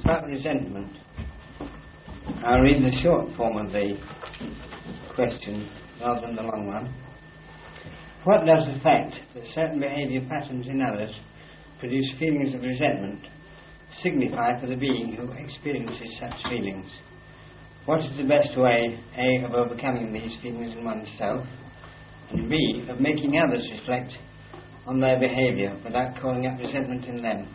About resentment, I'll read the short form of the question rather than the long one. What does the fact that certain behaviour patterns in others produce feelings of resentment signify for the being who experiences such feelings? What is the best way, A, of overcoming these feelings in oneself, and B, of making others reflect on their behaviour without calling up resentment in them?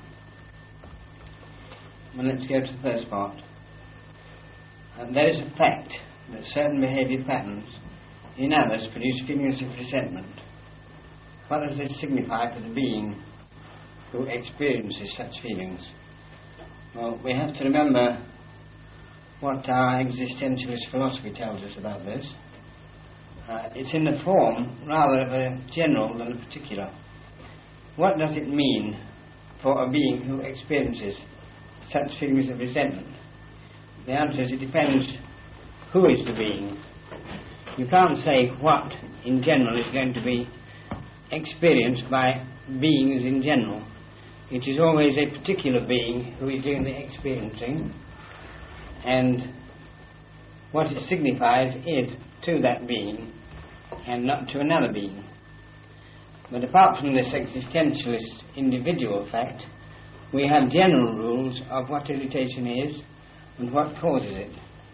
Well, let's go to the first part. There is a fact that certain behaviour patterns in others produce feelings of resentment. What does this signify for the being who experiences such feelings? Well, we have to remember what our existentialist philosophy tells us about this. It's in the form rather of a general than a particular. What does it mean for a being who experiences such feelings of resentment? The answer is it depends who is the being. You can't say what in general is going to be experienced by beings in general. It is always a particular being who is doing the experiencing, and what it signifies is to that being and not to another being. But apart from this existentialist individual fact, we have general rules of what irritation is and what causes it.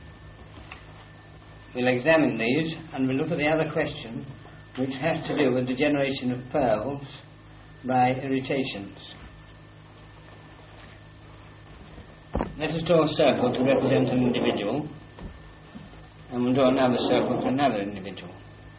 We'll examine these and we'll look at the other question, which has to do with the generation of pearls by irritations. Let us draw a circle to represent an individual, and we'll draw another circle for another individual.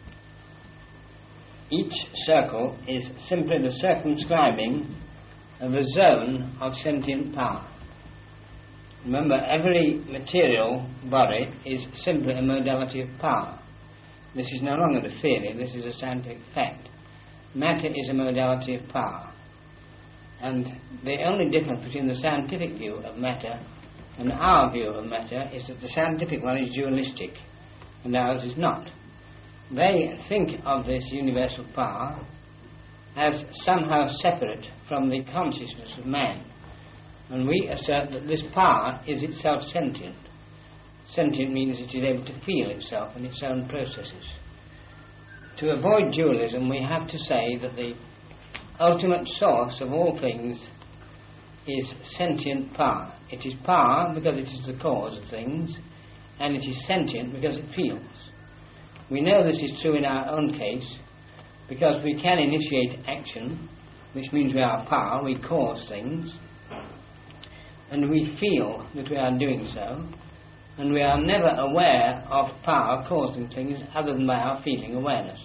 Each circle is simply the circumscribing of a zone of sentient power. Remember, every material body is simply a modality of power. This is no longer a theory, this is a scientific fact. Matter is a modality of power. And the only difference between the scientific view of matter and our view of matter is that the scientific one is dualistic and ours is not. They think of this universal power as somehow separate from the consciousness of man, and we assert that this power is itself sentient. Sentient means it is able to feel itself and its own processes. To avoid dualism, we have to say that the ultimate source of all things is sentient power. It is power because it is the cause of things, and it is sentient because it feels. We know this is true in our own case because we can initiate action, which means we are power, we cause things, and we feel that we are doing so, and we are never aware of power causing things other than by our feeling awareness.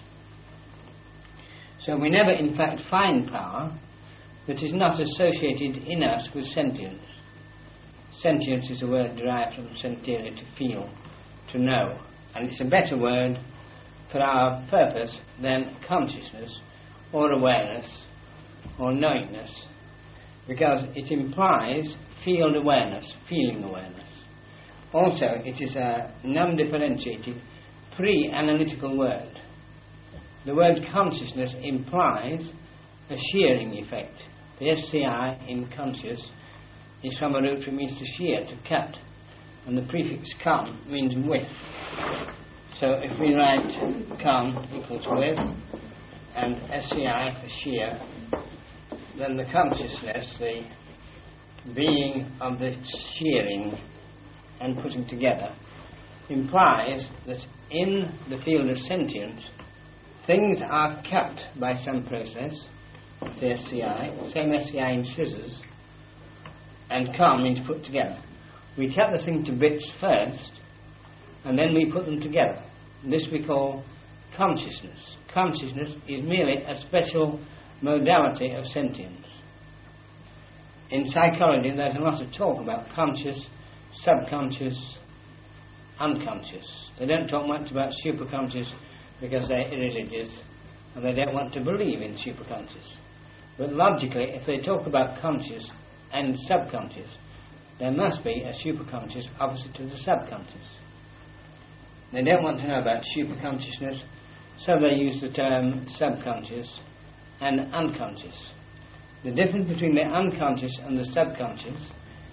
So we never in fact find power that is not associated in us with sentience. Sentience is a word derived from sentire, to feel, to know, and it's a better word for our purpose than consciousness or awareness or knowingness, because it implies field awareness, feeling awareness. Also, it is a non-differentiated, pre-analytical word. The word consciousness implies a shearing effect. The SCI in conscious is from a root which means to shear, to cut, and the prefix con means with. So if we write con equals with and SCI for shear, then the consciousness, the being of the shearing and putting together, implies that in the field of sentience things are cut by some process, the SCI, same SCI in scissors, and con means put together. We cut the thing to bits first, and then we put them together. This we call consciousness. Consciousness is merely a special modality of sentience. In psychology there's a lot of talk about conscious, subconscious, unconscious. They don't talk much about superconscious because they're irreligious and they don't want to believe in superconscious. But logically, if they talk about conscious and subconscious, there must be a superconscious opposite to the subconscious. They don't want to know about superconsciousness, so they use the term subconscious and unconscious. The difference between the unconscious and the subconscious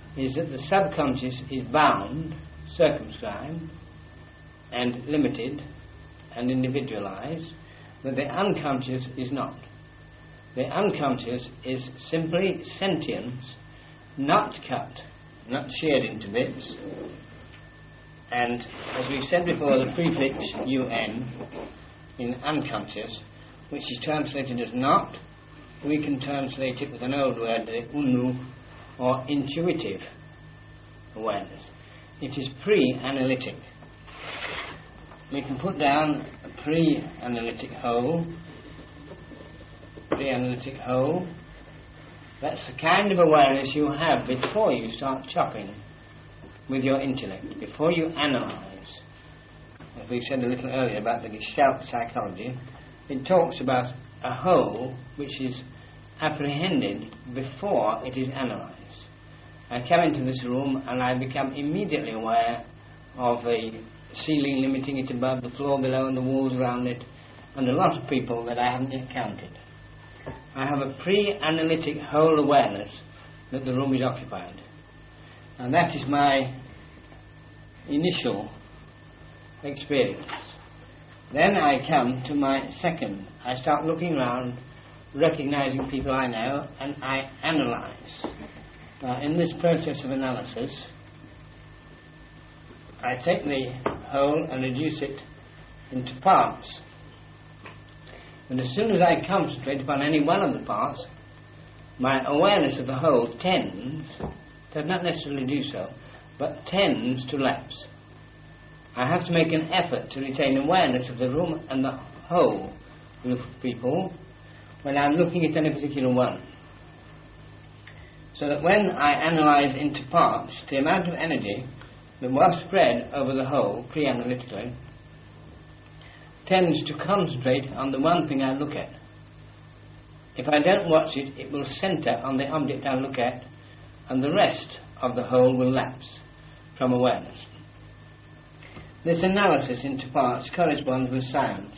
is that the subconscious is bound, circumscribed, and limited, and individualized, but the unconscious is not. The unconscious is simply sentience, not cut, not shared into bits, and as we said before, the prefix un in unconscious, which is translated as not, we can translate it with an old word, unu, or intuitive awareness. It is pre-analytic. We can put down a pre-analytic whole. Pre-analytic whole. That's the kind of awareness you have before you start chopping with your intellect, before you analyze. As we said a little earlier about the Gestalt psychology, it talks about a whole which is apprehended before it is analysed. I come into this room and I become immediately aware of a ceiling limiting it above, the floor below and the walls around it, and a lot of people that I haven't yet counted. I have a pre-analytic whole awareness that the room is occupied. And that is my initial experience. Then I come to my second. I start looking around, recognizing people I know, and I analyze. Now, in this process of analysis, I take the whole and reduce it into parts. And as soon as I concentrate upon any one of the parts, my awareness of the whole tends, does not necessarily do so, but tends to lapse. I have to make an effort to retain awareness of the room and the whole group of people when I'm looking at any particular one. So that when I analyze into parts, the amount of energy that was spread over the whole, pre-analytically, tends to concentrate on the one thing I look at. If I don't watch it, it will centre on the object I look at, and the rest of the whole will lapse from awareness. This analysis into parts corresponds with science.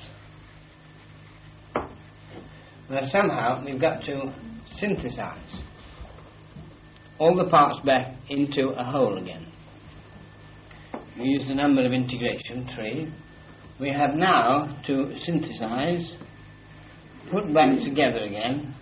Now somehow we've got to synthesize all the parts back into a whole again. We use the number of integration, 3. We have now to synthesize, put back together again,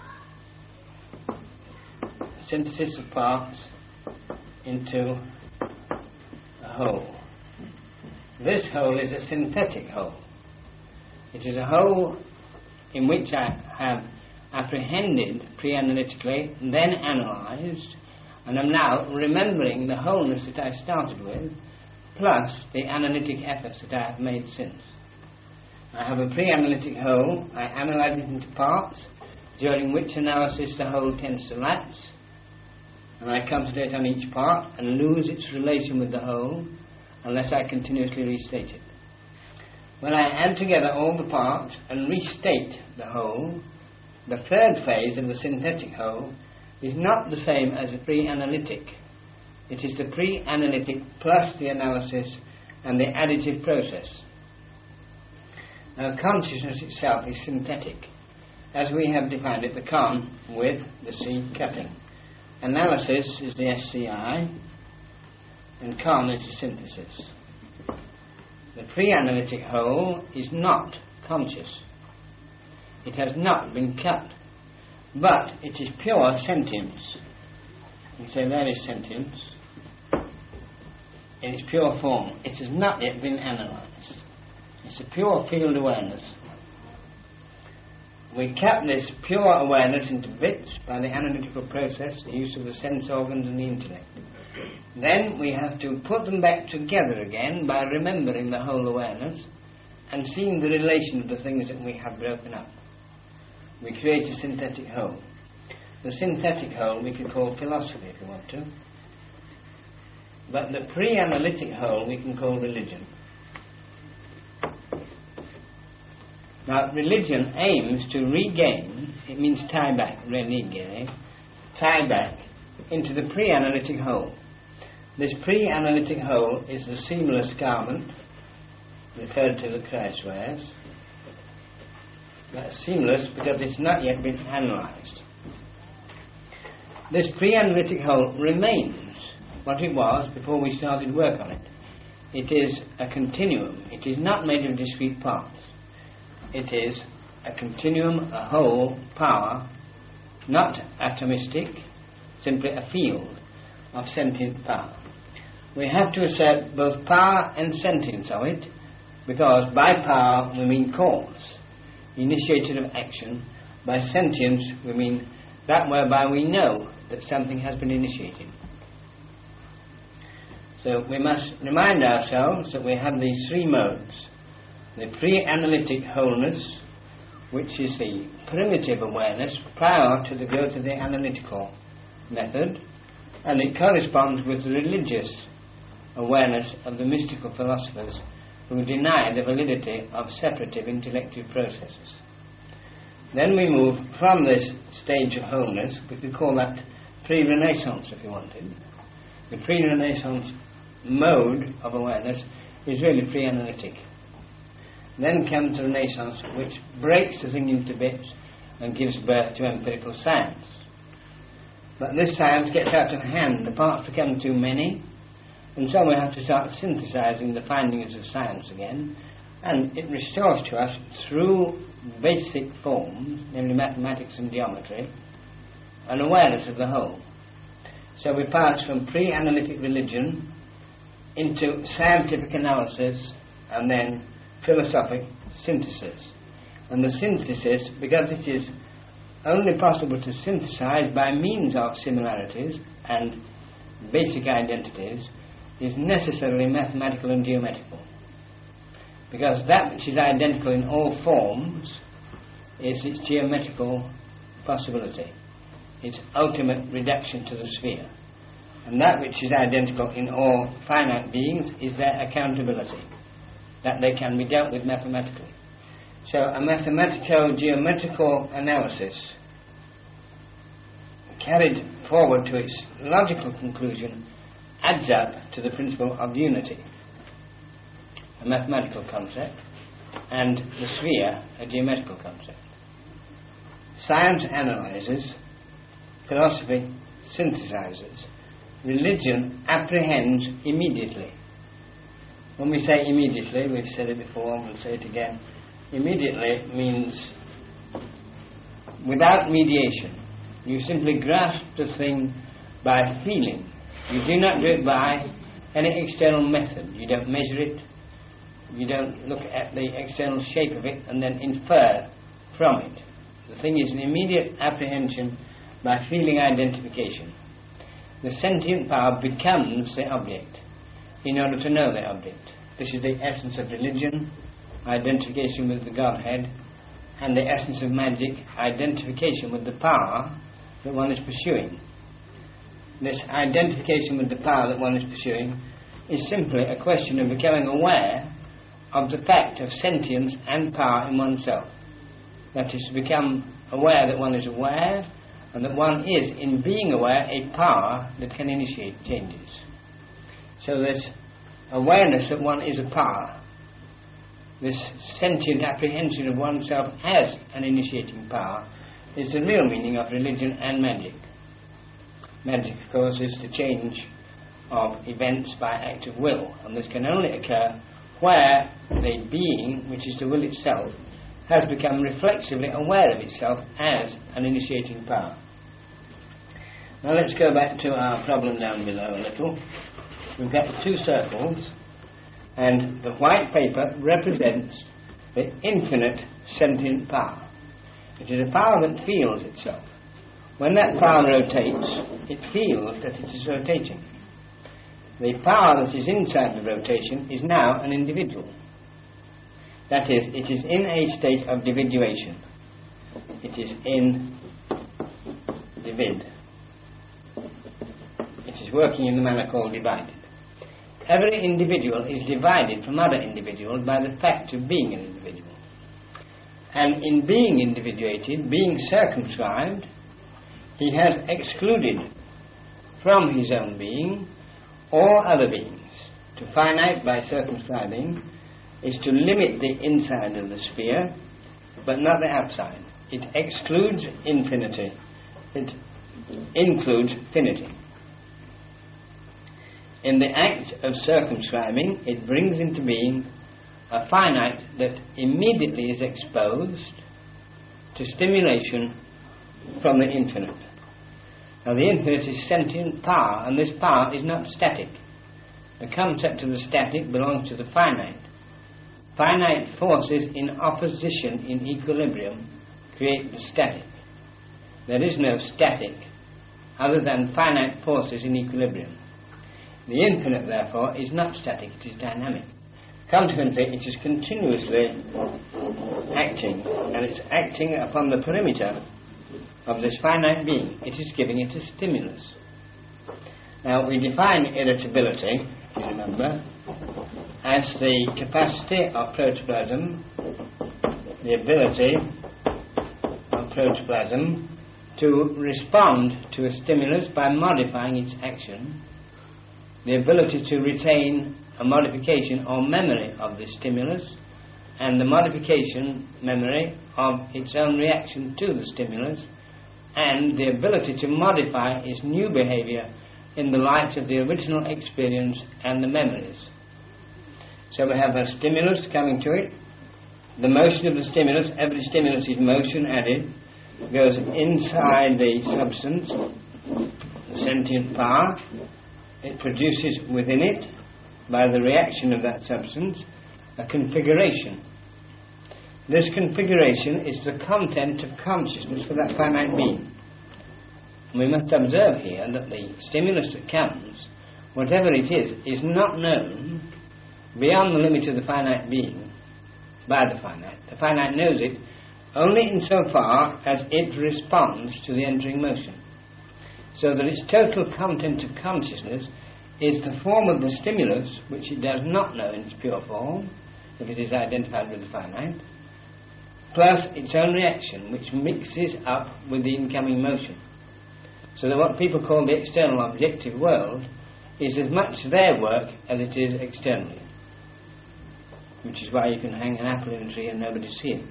synthesis of parts into a whole. This whole is a synthetic whole. It is a whole in which I have apprehended pre-analytically, then analysed, and am now remembering the wholeness that I started with, plus the analytic efforts that I have made since. I have a pre-analytic whole, I analyse it into parts, during which analysis the whole tends to lapse, and I concentrate on each part and lose its relation with the whole, unless I continuously restate it. When I add together all the parts and restate the whole, the third phase of the synthetic whole is not the same as the pre-analytic. It is the pre-analytic plus the analysis and the additive process. Now, consciousness itself is synthetic, as we have defined it, the con with the C cutting. Analysis is the SCI, and con is the synthesis. The pre-analytic whole is not conscious. It has not been cut, but it is pure sentience. You say there is sentience. In its pure form. It has not yet been analysed. It's a pure field awareness. We cut this pure awareness into bits by the analytical process, the use of the sense organs and the intellect. Then we have to put them back together again by remembering the whole awareness and seeing the relation of the things that we have broken up. We create a synthetic whole. The synthetic whole we could call philosophy if you want to. But the pre-analytic whole we can call religion. Now, religion aims to regain, it means tie back, renegare, tie back into the pre-analytic whole. This pre-analytic whole is the seamless garment referred to that Christ wears. That's seamless because it's not yet been analysed. This pre-analytic whole remains what it was before we started work on it. It is a continuum. It is not made of discrete parts. It is a continuum, a whole power, not atomistic, simply a field of sentient power. We have to assert both power and sentience of it, because by power we mean cause, initiator of action. By sentience we mean that whereby we know that something has been initiated. So we must remind ourselves that we have these three modes. The pre-analytic wholeness, which is the primitive awareness prior to the growth of the analytical method, and it corresponds with the religious awareness of the mystical philosophers who deny the validity of separative intellective processes. Then we move from this stage of wholeness, we could call that pre-Renaissance if you wanted. The pre-Renaissance mode of awareness is really pre-analytic. Then comes the Renaissance, which breaks the thing into bits and gives birth to empirical science. But this science gets out of hand, the parts become too many, and so we have to start synthesizing the findings of science again, and it restores to us through basic forms, namely mathematics and geometry, an awareness of the whole. So we pass from pre-analytic religion into scientific analysis and then philosophic synthesis. And the synthesis, because it is only possible to synthesize by means of similarities and basic identities, is necessarily mathematical and geometrical. Because that which is identical in all forms is its geometrical possibility, its ultimate reduction to the sphere. And that which is identical in all finite beings is their accountability, that they can be dealt with mathematically. So a mathematico-geometrical analysis carried forward to its logical conclusion adds up to the principle of unity, a mathematical concept, and the sphere, a geometrical concept. Science analyzes, philosophy synthesizes, religion apprehends immediately. When we say immediately, we've said it before and we'll say it again, immediately means without mediation. You simply grasp the thing by feeling. You do not do it by any external method. You don't measure it. You don't look at the external shape of it and then infer from it. The thing is an immediate apprehension by feeling identification. The sentient power becomes the object in order to know the object. This is the essence of religion, identification with the Godhead, and the essence of magic, identification with the power that one is pursuing. This identification with the power that one is pursuing is simply a question of becoming aware of the fact of sentience and power in oneself. That is, to become aware that one is aware, and that one is, in being aware, a power that can initiate changes. So this awareness that one is a power, this sentient apprehension of oneself as an initiating power, is the real meaning of religion and magic. Magic, of course, is the change of events by act of will, and this can only occur where the being, which is the will itself, has become reflexively aware of itself as an initiating power. Now let's go back to our problem down below a little. We've got two circles, and the white paper represents the infinite sentient power. It is a power that feels itself. When that power rotates, it feels that it is rotating. The power that is inside the rotation is now an individual. That is, it is in a state of dividuation. It is in divid. It is working in the manner called divided. Every individual is divided from other individuals by the fact of being an individual. And in being individuated, being circumscribed, he has excluded from his own being all other beings. To finite by circumscribing is to limit the inside of the sphere, but not the outside. It excludes infinity. It includes finity. in the act of circumscribing, it brings into being a finite that immediately is exposed to stimulation from the infinite. Now the infinite is sentient power, and this power is not static. The concept of the static belongs to the finite. Finite forces in opposition, in equilibrium, create the static. There is no static other than finite forces in equilibrium. The infinite, therefore, is not static, it is dynamic. Consequently, it is continuously acting, and it's acting upon the perimeter of this finite being. It is giving it a stimulus. Now, we define irritability, if you remember, as the capacity of protoplasm, the ability of protoplasm to respond to a stimulus by modifying its action, the ability to retain a modification or memory of the stimulus, and the modification memory of its own reaction to the stimulus, and the ability to modify its new behavior in the light of the original experience and the memories. So we have a stimulus coming to it, the motion of the stimulus, every stimulus is motion added, goes inside the substance, the sentient power. It produces within it, by the reaction of that substance, a configuration. This configuration is the content of consciousness for that finite being. And we must observe here that the stimulus that comes, whatever it is not known beyond the limit of the finite being by the finite. The finite knows it only insofar as it responds to the entering motion. So that its total content of consciousness is the form of the stimulus, which it does not know in its pure form, if it is identified with the finite, plus its own reaction, which mixes up with the incoming motion. So that what people call the external objective world is as much their work as it is externally, which is why you can hang an apple in a tree and nobody see it.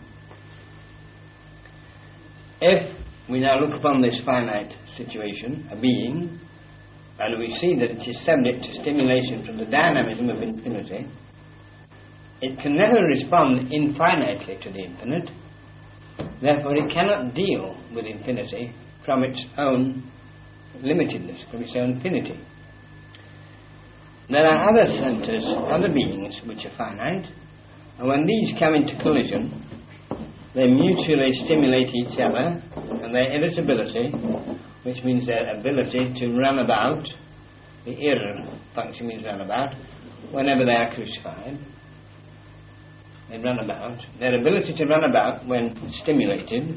If we now look upon this finite situation, a being, and we see that it is subject to stimulation from the dynamism of infinity, it can never respond infinitely to the infinite, therefore it cannot deal with infinity from its own limitedness, from its own finity. There are other centres, other beings which are finite, and when these come into collision, they mutually stimulate each other, and their irritability, which means their ability to run about, the ir function means run about, whenever they are crucified, they run about. Their ability to run about when stimulated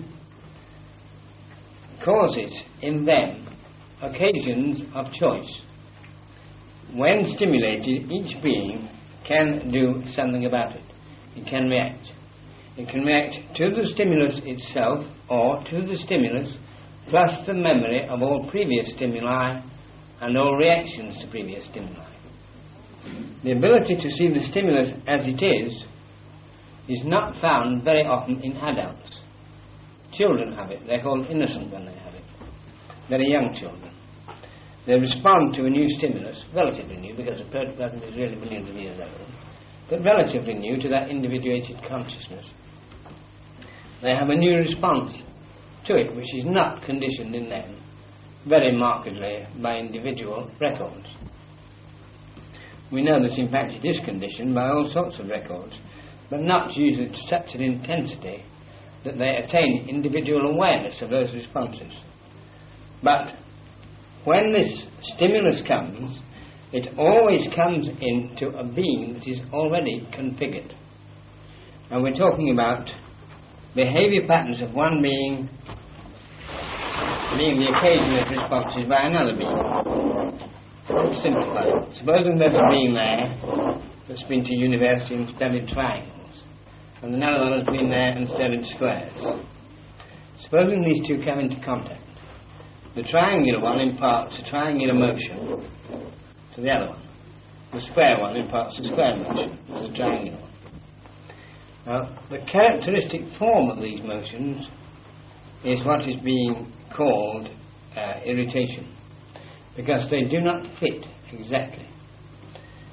causes in them occasions of choice. When stimulated, each being can do something about it. It can react. It can react to the stimulus itself or to the stimulus plus the memory of all previous stimuli and all reactions to previous stimuli. The ability to see the stimulus as it is not found very often in adults. Children have it. They're called innocent when they have it. Very young children. They respond to a new stimulus, relatively new, because the protoplasm is really millions of years old, but relatively new to that individuated consciousness. They have a new response to it, which is not conditioned in them very markedly by individual records. We know that in fact it is conditioned by all sorts of records, but not usually to such an intensity that they attain individual awareness of those responses. But when this stimulus comes, it always comes into a being that is already configured. And we're talking about behaviour patterns of one being being the occasion of responses by another being. Let's simplify it. Supposing there's a being there that's been to university and studied triangles, and another one has been there and studied squares. Supposing these two come into contact, the triangular one imparts a triangular motion to the other one. The square one imparts a square motion to the triangular one. Now, the characteristic form of these motions is what is being called irritation, because they do not fit exactly.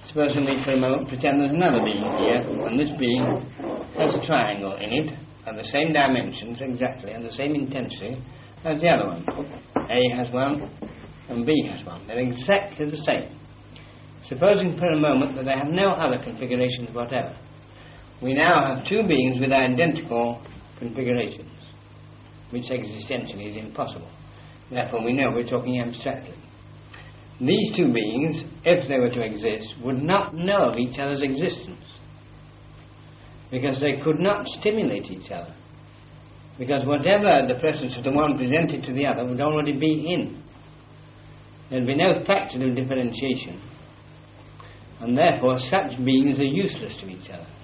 Supposing we for a moment pretend there's another being here, and this being has a triangle in it, of the same dimensions exactly, and the same intensity as the other one. A has one, and B has one. They're exactly the same. Supposing for a moment that they have no other configurations whatever. We now have two beings with identical configurations, which existentially is impossible. Therefore we know we're talking abstractly. These two beings, if they were to exist, would not know of each other's existence, because they could not stimulate each other, because whatever the presence of the one presented to the other would already be in. There would be no factor of differentiation, and therefore such beings are useless to each other.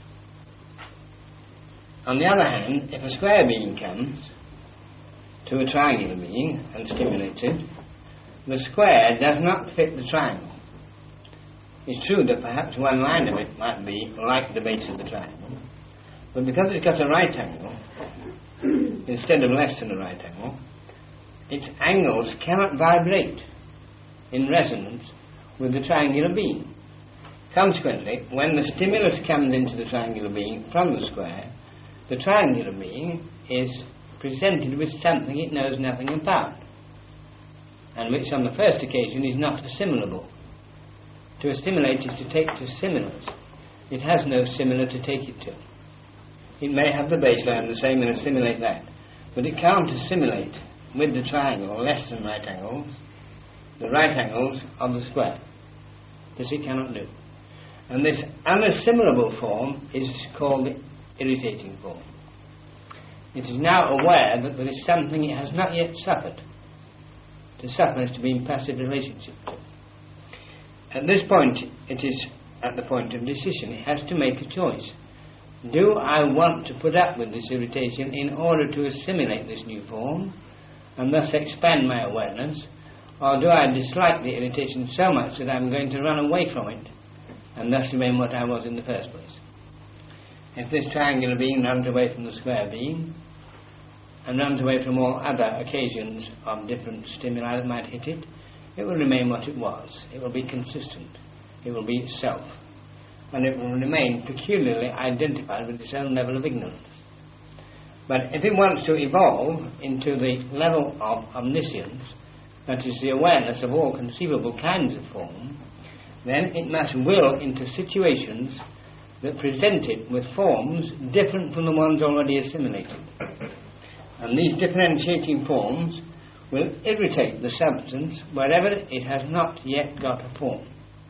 On the other hand, if a square being comes to a triangular being and stimulates it, the square does not fit the triangle. It's true that perhaps one line of it might be like the base of the triangle, but because it's got a right angle instead of less than a right angle, its angles cannot vibrate in resonance with the triangular being. Consequently, when the stimulus comes into the triangular being from the square, the triangular being is presented with something it knows nothing about, and which on the first occasion is not assimilable. To assimilate is to take to similars. It has no similar to take it to. It may have the baseline the same and assimilate that, but it can't assimilate with the triangle less than right angles, the right angles of the square. This it cannot do. And this unassimilable form is called the irritating form. It is now aware that there is something it has not yet suffered. To suffer is to be in passive relationship to. At this point, it is at the point of decision. It has to make a choice. Do I want to put up with this irritation in order to assimilate this new form and thus expand my awareness, or do I dislike the irritation so much that I'm going to run away from it and thus remain what I was in the first place? If this triangular being runs away from the square being and runs away from all other occasions of different stimuli that might hit it, it will remain what it was. It will be consistent. It will be itself. And it will remain peculiarly identified with its own level of ignorance. But if it wants to evolve into the level of omniscience, that is the awareness of all conceivable kinds of form, then it must will into situations that present it with forms different from the ones already assimilated. And these differentiating forms will irritate the substance wherever it has not yet got a form.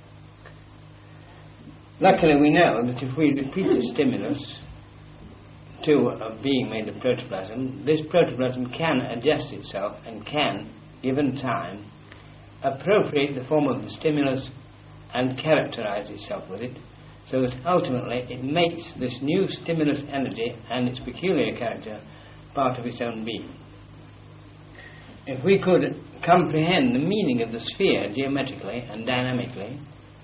Luckily we know that if we repeat a stimulus to a being made of protoplasm, this protoplasm can adjust itself and can, given time, appropriate the form of the stimulus and characterize itself with it, so that ultimately it makes this new stimulus energy and its peculiar character part of its own being. If we could comprehend the meaning of the sphere geometrically and dynamically,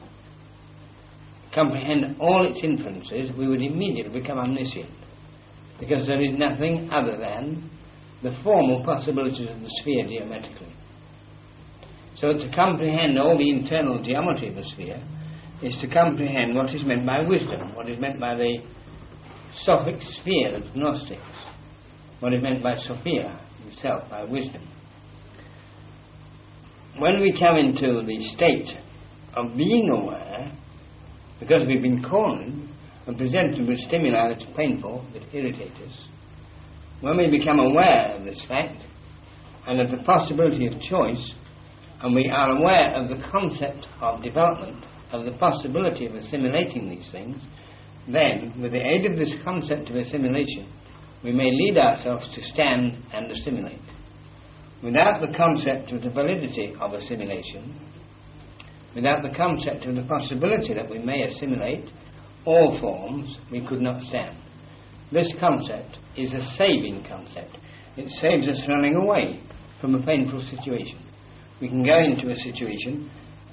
comprehend all its inferences, we would immediately become omniscient, because there is nothing other than the formal possibilities of the sphere geometrically. So to comprehend all the internal geometry of the sphere is to comprehend what is meant by wisdom, what is meant by the Sophic sphere of the Gnostics, what is meant by Sophia itself, by wisdom. When we come into the state of being aware, because we've been cornered and presented with stimuli that are painful, that irritate us, when we become aware of this fact and of the possibility of choice, and we are aware of the concept of development, of the possibility of assimilating these things, then, with the aid of this concept of assimilation, we may lead ourselves to stand and assimilate. Without the concept of the validity of assimilation, without the concept of the possibility that we may assimilate all forms, we could not stand. This concept is a saving concept. It saves us running away from a painful situation. We can go into a situation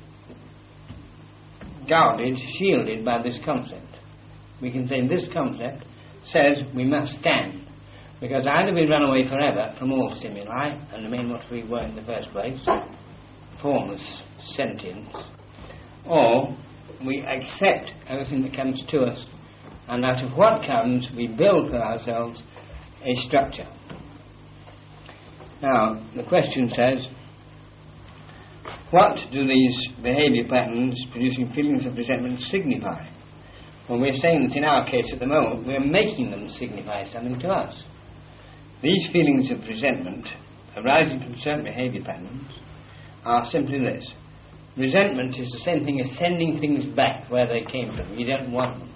guarded, shielded by this concept. We can say this concept says we must stand, because either we run away forever from all stimuli and remain what we were in the first place, formless sentience, or we accept everything that comes to us, and out of what comes we build for ourselves a structure. Now, the question says, what do these behaviour patterns producing feelings of resentment signify? Well, we're saying that in our case at the moment we're making them signify something to us. These feelings of resentment arising from certain behaviour patterns are simply this. Resentment is the same thing as sending things back where they came from. You don't want them.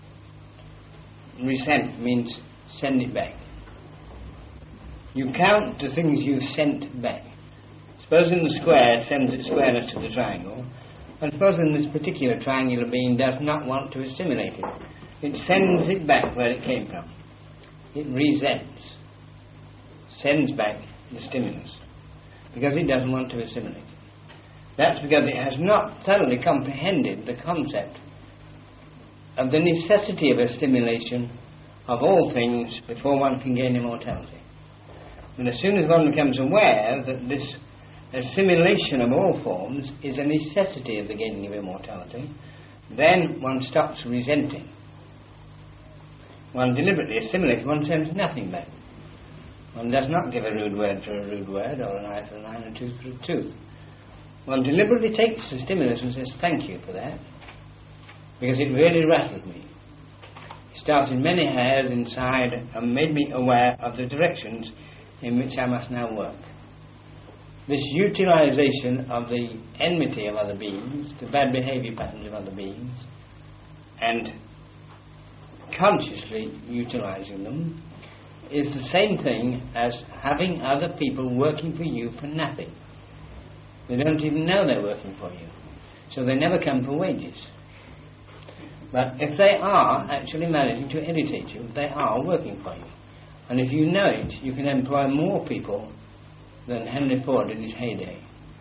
Resent means send it back. You count the things you've sent back. Supposing the square sends its squareness to the triangle, and supposing this particular triangular being does not want to assimilate it, it sends it back where it came from. It resents, sends back the stimulus, because it doesn't want to assimilate it. That's because it has not thoroughly comprehended the concept of the necessity of a stimulation of all things before one can gain immortality. And as soon as one becomes aware that this assimilation of all forms is a necessity of the gaining of immortality, then one stops resenting. One deliberately assimilates, one sends nothing back. One does not give a rude word for a rude word, or an eye for an eye, and a tooth for a tooth. One deliberately takes the stimulus and says, thank you for that, because it really rattled me. It started many hairs inside and made me aware of the directions in which I must now work. This utilization of the enmity of other beings, the bad behaviour patterns of other beings, and consciously utilizing them, is the same thing as having other people working for you for nothing. They don't even know they're working for you, so they never come for wages. But if they are actually managing to irritate you, they are working for you. And if you know it, you can employ more people than Henry Ford in his heyday,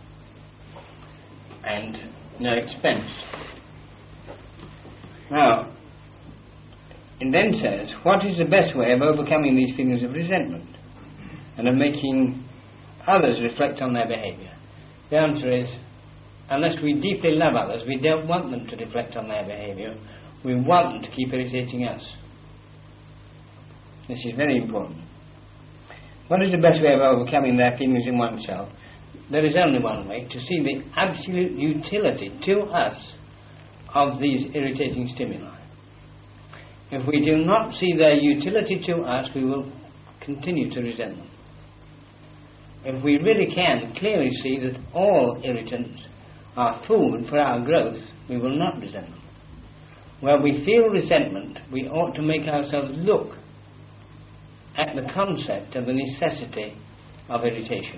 and no expense. Now, it then says, what is the best way of overcoming these feelings of resentment and of making others reflect on their behaviour? The answer is, unless we deeply love others, we don't want them to reflect on their behaviour. We want them to keep irritating us. This is very important. What is the best way of overcoming their feelings in oneself? There is only one way, to see the absolute utility to us of these irritating stimuli. If we do not see their utility to us, we will continue to resent them. If we really can clearly see that all irritants are food for our growth, we will not resent them. Where we feel resentment, we ought to make ourselves look at the concept of the necessity of irritation.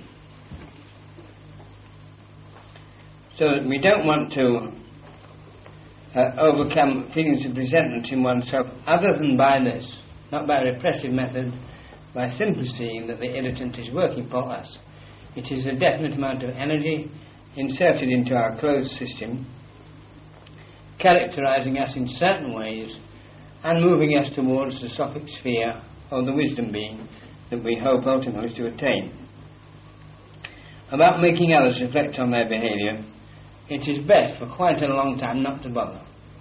So that we don't want to overcome feelings of resentment in oneself other than by this, not by a repressive method, by simply seeing that the irritant is working for us. It is a definite amount of energy inserted into our closed system, characterizing us in certain ways and moving us towards the Sophic sphere or the wisdom being that we hope ultimately to attain. About making others reflect on their behaviour, it is best for quite a long time not to bother,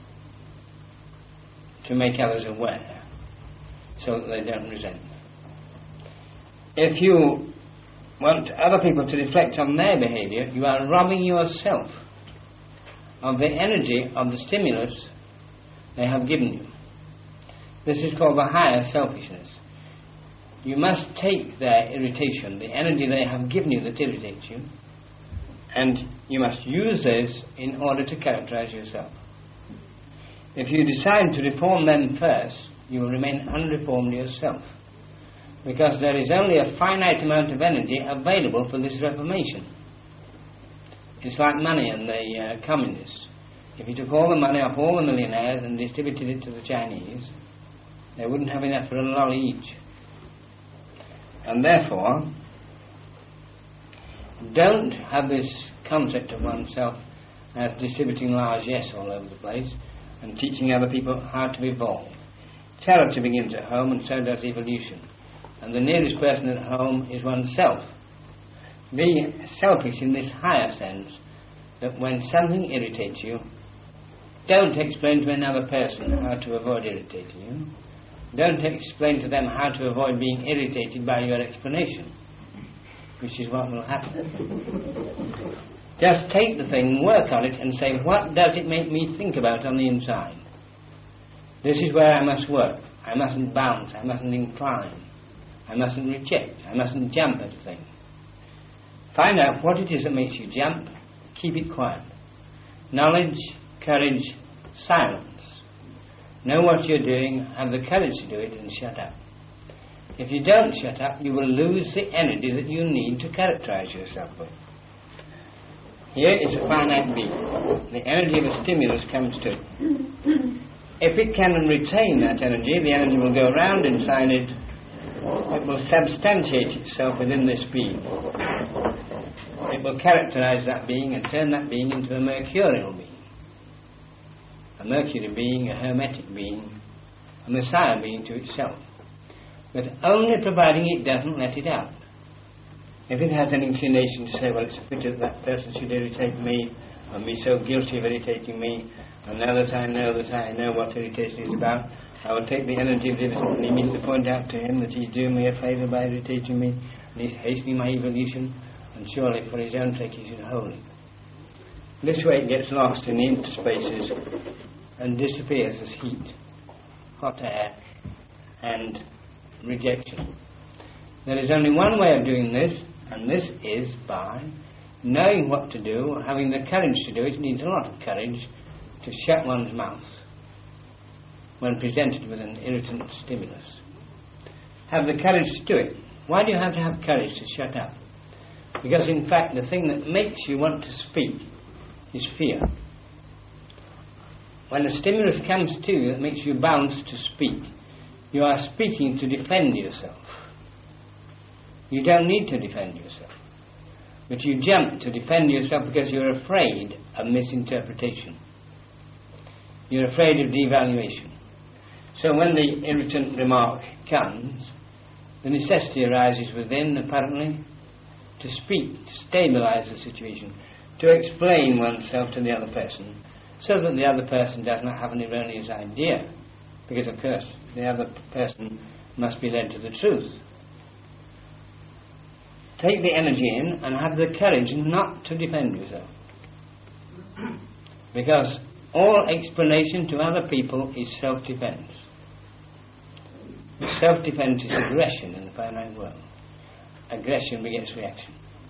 to make others aware so that they don't resent. If you want other people to reflect on their behaviour, you are robbing yourself of the energy of the stimulus they have given you. This is called the higher selfishness. You must take their irritation, the energy they have given you that irritates you, and you must use this in order to characterize yourself. If you decide to reform them first, you will remain unreformed yourself, because there is only a finite amount of energy available for this reformation. It's like money and the communists. If you took all the money off all the millionaires and distributed it to the Chinese, they wouldn't have enough for a lolly each. And therefore, don't have this concept of oneself as distributing largesse all over the place and teaching other people how to evolve. Charity begins at home, and so does evolution. And the nearest person at home is oneself. Be selfish in this higher sense, that when something irritates you, don't explain to another person how to avoid irritating you. Don't explain to them how to avoid being irritated by your explanation, which is what will happen. Just take the thing, work on it, and say, what does it make me think about on the inside? This is where I must work. I mustn't bounce, I mustn't incline, I mustn't reject, I mustn't jump at a thing. Find out what it is that makes you jump, keep it quiet. Knowledge, courage, silence. Know what you're doing, have the courage to do it, and shut up. If you don't shut up, you will lose the energy that you need to characterize yourself with. Here is a finite being. The energy of a stimulus comes to it. If it can retain that energy, the energy will go around inside it. It will substantiate itself within this being. It will characterize that being and turn that being into a mercurial being. A Mercury being, a hermetic being, a Messiah being to itself. But only providing it doesn't let it out. If it has an inclination to say, well, it's a pity that person should irritate me, and be so guilty of irritating me, and now that I know what irritation is about, I will take the energy of irritation and immediately point out to him that he's doing me a favour by irritating me, and he's hastening my evolution, and surely for his own sake he should hold it. This way it gets lost in the interspaces and disappears as heat, hot air, and rejection. There is only one way of doing this, and this is by knowing what to do, having the courage to do it. It needs a lot of courage to shut one's mouth when presented with an irritant stimulus. Have the courage to do it. Why do you have to have courage to shut up? Because in fact the thing that makes you want to speak is fear. When a stimulus comes to you that makes you bounce to speak, you are speaking to defend yourself. You don't need to defend yourself. But you jump to defend yourself because you're afraid of misinterpretation. You're afraid of devaluation. So when the irritant remark comes, the necessity arises within, apparently, to speak, to stabilize the situation, to explain oneself to the other person, so that the other person does not have an erroneous idea. Because, of course, the other person must be led to the truth. Take the energy in and have the courage not to defend yourself. Because all explanation to other people is self-defense. Self-defense is aggression in the finite world. Aggression begets reaction.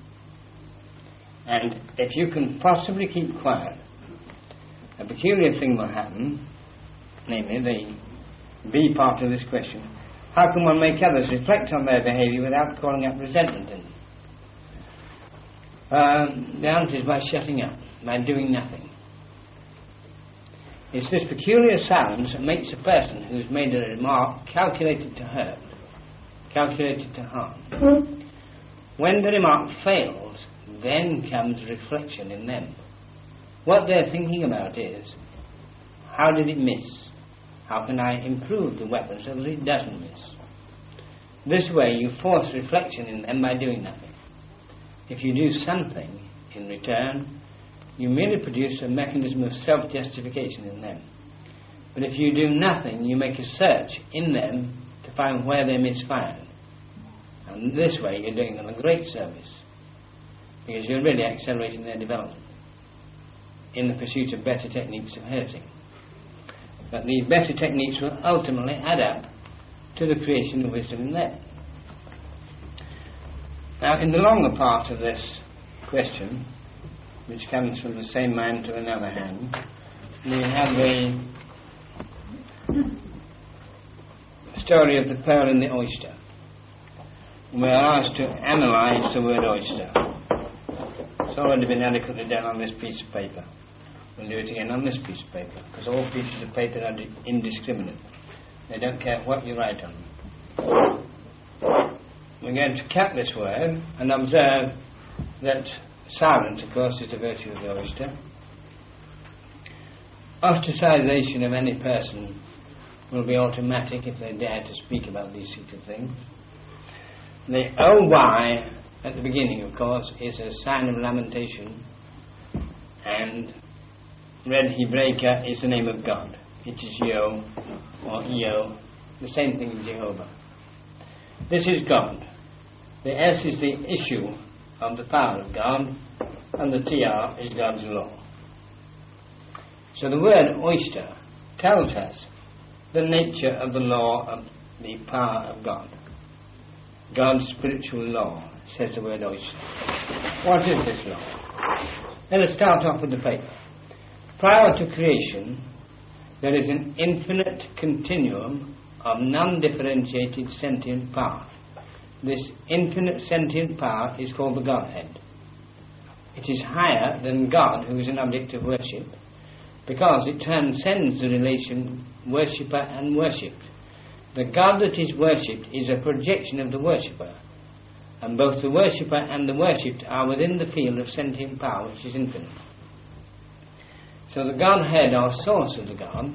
And if you can possibly keep quiet, a peculiar thing will happen, namely the B part of this question. How can one make others reflect on their behaviour without calling up resentment in them? The answer is by shutting up, by doing nothing. It's this peculiar silence that makes a person who's made a remark calculated to hurt, calculated to harm. When the remark fails, then comes reflection in them. What they're thinking about is, how did it miss? How can I improve the weapon so that it doesn't miss? This way you force reflection in them by doing nothing. If you do something in return, you merely produce a mechanism of self-justification in them. But if you do nothing, you make a search in them to find where they misfired. And this way you're doing them a great service, because you're really accelerating their development in the pursuit of better techniques of hurting. But these better techniques will ultimately add up to the creation of wisdom in them. Now, in the longer part of this question, which comes from the same man to another hand, we have the story of the pearl and the oyster. We are asked to analyse the word oyster. It's already been adequately done on this piece of paper. We'll do it again on this piece of paper, because all pieces of paper are indiscriminate. They don't care what you write on them. We're going to cut this word and observe that silence, of course, is the virtue of the oyster. Ostracization of any person will be automatic if they dare to speak about these sort of things. The OY at the beginning, of course, is a sign of lamentation and Red Hebraica is the name of God. It is Yo or Eo, the same thing as Jehovah. This is God. The S is the issue of the power of God, and the TR is God's law. So the word oyster tells us the nature of the law of the power of God. God's spiritual law, says the word oyster. What is this law? Let us start off with the paper. Prior to creation, there is an infinite continuum of non-differentiated sentient power. This infinite sentient power is called the Godhead. It is higher than God, who is an object of worship, because it transcends the relation worshipper and worshipped. The God that is worshipped is a projection of the worshipper, and both the worshipper and the worshipped are within the field of sentient power, which is infinite. So the Godhead, or source of the God,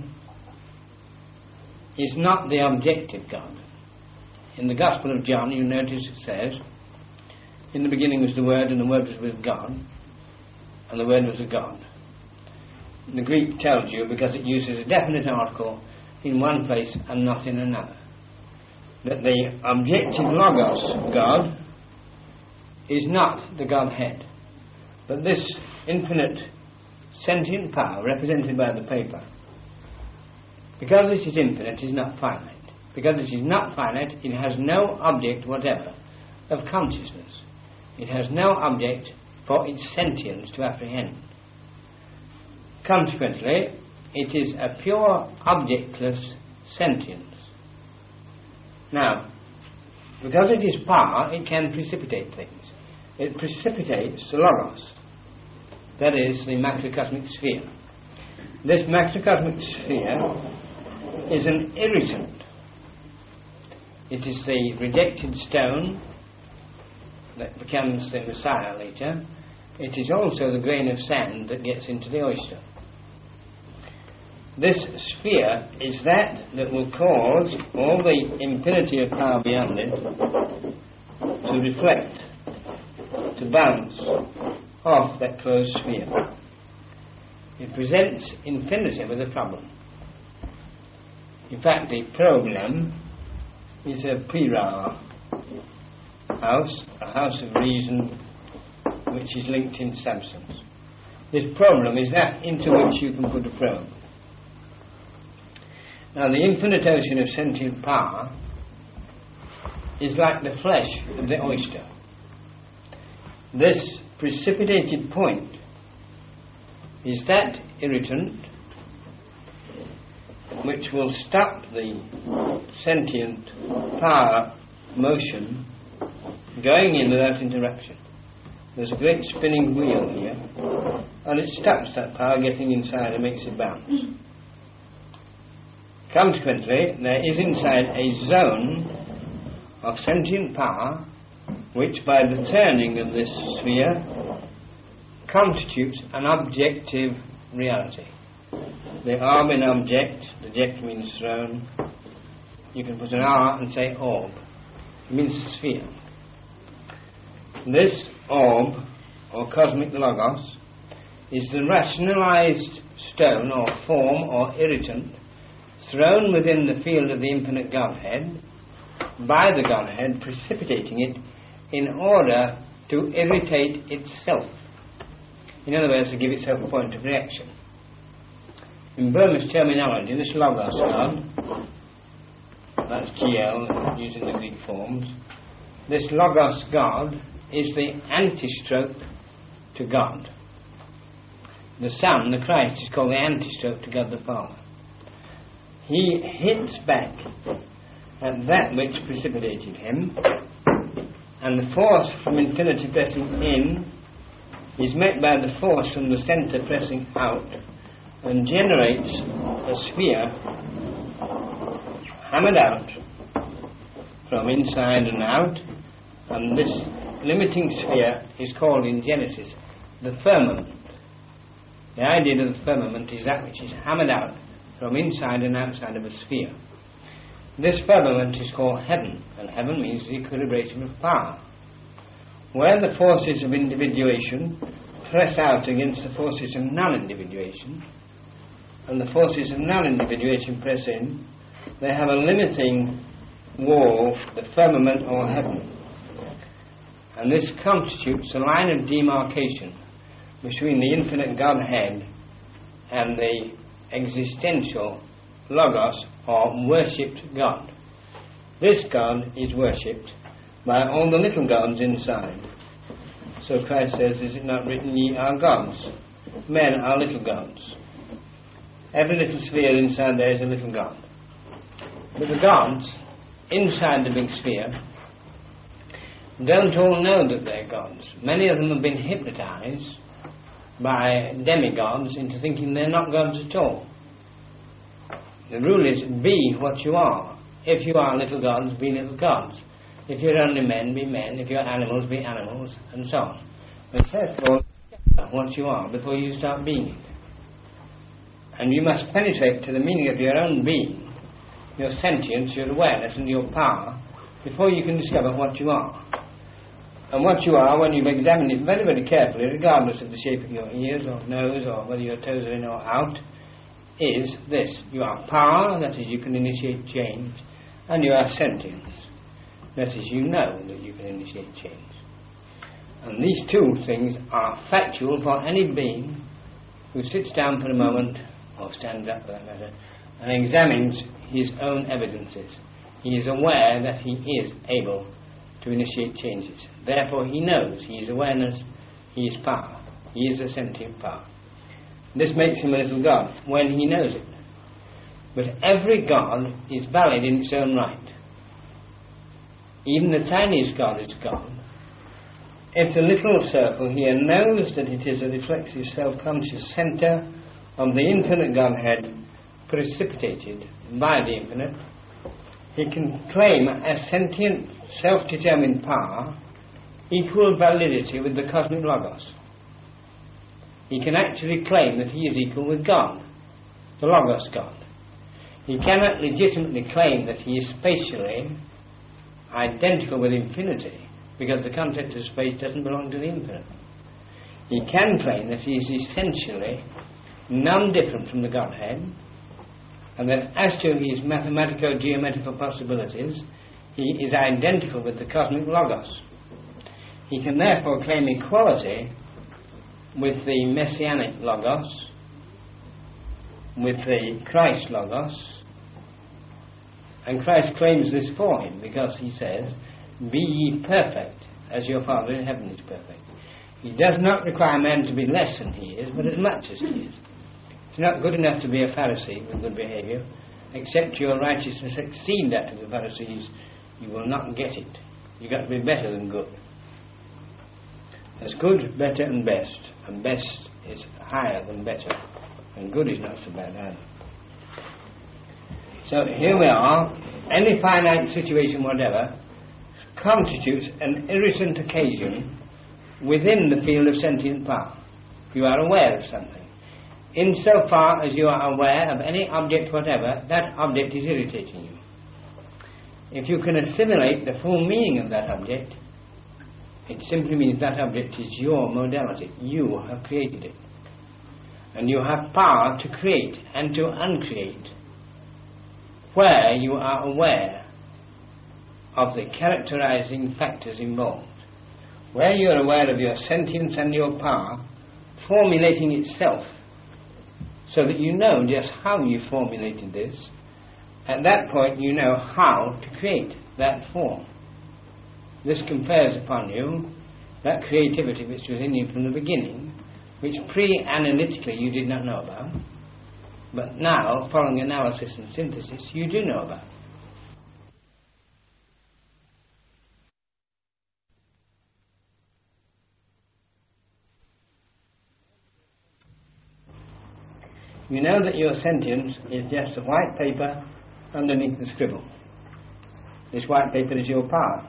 is not the objective God. In the Gospel of John, you notice it says, in the beginning was the Word, and the Word was with God, and the Word was a God. The Greek tells you, because it uses a definite article in one place and not in another, that the objective Logos, God, is not the Godhead, but this infinite sentient power represented by the paper. Because it is infinite, it is not finite. Because it is not finite, it has no object whatever of consciousness. It has no object for its sentience to apprehend. Consequently, it is a pure objectless sentience. Now, because it is power, it can precipitate things. It precipitates the Logos, that is, the macrocosmic sphere. This macrocosmic sphere is an irritant. It is the rejected stone that becomes the Messiah later. It is also the grain of sand that gets into the oyster. This sphere is that will cause all the infinity of power beyond it to reflect, to bounce off that closed sphere. It presents infinity with a problem. In fact, the problem is a Pyrrha house, a house of reason which is linked in substance. This problem is that into which you can put a probe. Now, the infinite ocean of sentient power is like the flesh of the oyster. This precipitated point is that irritant which will stop the sentient power motion going in without interruption. There's a great spinning wheel here, and it stops that power getting inside and makes it bounce. Consequently, there is inside a zone of sentient power which, by the turning of this sphere, constitutes an objective reality. The orb in object, the object means throne. You can put an R and say orb. It means sphere. This orb, or cosmic Logos, is the rationalized stone or form or irritant thrown within the field of the infinite Godhead by the Godhead, precipitating it in order to irritate itself. In other words, to give itself a point of reaction. In Burma's terminology, this Logos God, that's GL using the Greek forms, this Logos God is the anti-stroke to God. The Son, the Christ, is called the anti-stroke to God the Father. He hits back at that which precipitated him, and the force from infinity pressing in is met by the force from the centre pressing out, and generates a sphere hammered out from inside and out, and this limiting sphere is called in Genesis the firmament. The idea of the firmament is that which is hammered out from inside and outside of a sphere. This firmament is called heaven, and heaven means the equilibration of power. Where the forces of individuation press out against the forces of non-individuation, and the forces of non-individuation press in, they have a limiting wall, the firmament or heaven. And this constitutes a line of demarcation between the infinite Godhead and the existential Logos or worshipped God. This God is worshipped by all the little gods inside. So Christ says, is it not written, ye are gods? Men are little gods. Every little sphere inside there is a little god. But the gods inside the big sphere don't all know that they're gods. Many of them have been hypnotized by demigods into thinking they're not gods at all. The rule is, be what you are. If you are little gods, be little gods. If you're only men, be men. If you're animals, be animals, and so on. But first of all, what you are before you start being it. And you must penetrate to the meaning of your own being, your sentience, your awareness, and your power, before you can discover what you are. And what you are, when you've examined it very, very carefully, regardless of the shape of your ears or nose or whether your toes are in or out, is this. You are power, that is, you can initiate change, and you are sentience, that is, you know that you can initiate change. And these two things are factual for any being who sits down for a moment, or stands up for that matter, and examines his own evidences. He is aware that he is able to initiate changes. Therefore he knows he is awareness, he is power, he is a sentient power. This makes him a little god when he knows it. But every god is valid in its own right. Even the tiniest god is God. If the little circle here knows that it is a reflexive self-conscious centre of the infinite Godhead precipitated by the infinite, he can claim as sentient, self-determined power equal validity with the cosmic Logos. He can actually claim that he is equal with God, the Logos God. He cannot legitimately claim that he is spatially identical with infinity, because the concept of space doesn't belong to the infinite. He can claim that he is essentially non-different from the Godhead, and that as to his mathematico-geometrical possibilities, he is identical with the cosmic Logos. He can therefore claim equality with the Messianic Logos, with the Christ Logos, and Christ claims this for him, because he says, be ye perfect as your Father in heaven is perfect. He does not require man to be less than he is, but as much as he is. It's not good enough to be a Pharisee with good behaviour. Except your righteousness exceed that of the Pharisees, you will not get it. You've got to be better than good. There's good, better and best is higher than better, and good is not so bad either. So here we are. Any finite situation whatever constitutes an irritant occasion within the field of sentient power. You are aware of something. Insofar as you are aware of any object whatever, that object is irritating you. If you can assimilate the full meaning of that object, it simply means that object is your modality. You have created it. And you have power to create and to uncreate where you are aware of the characterizing factors involved. Where you are aware of your sentience and your power formulating itself, so that you know just how you formulated this, at that point you know how to create that form. This confers upon you that creativity which was in you from the beginning, which pre-analytically you did not know about, but now, following analysis and synthesis, you do know about. You know that your sentience is just a white paper underneath the scribble. This white paper is your power.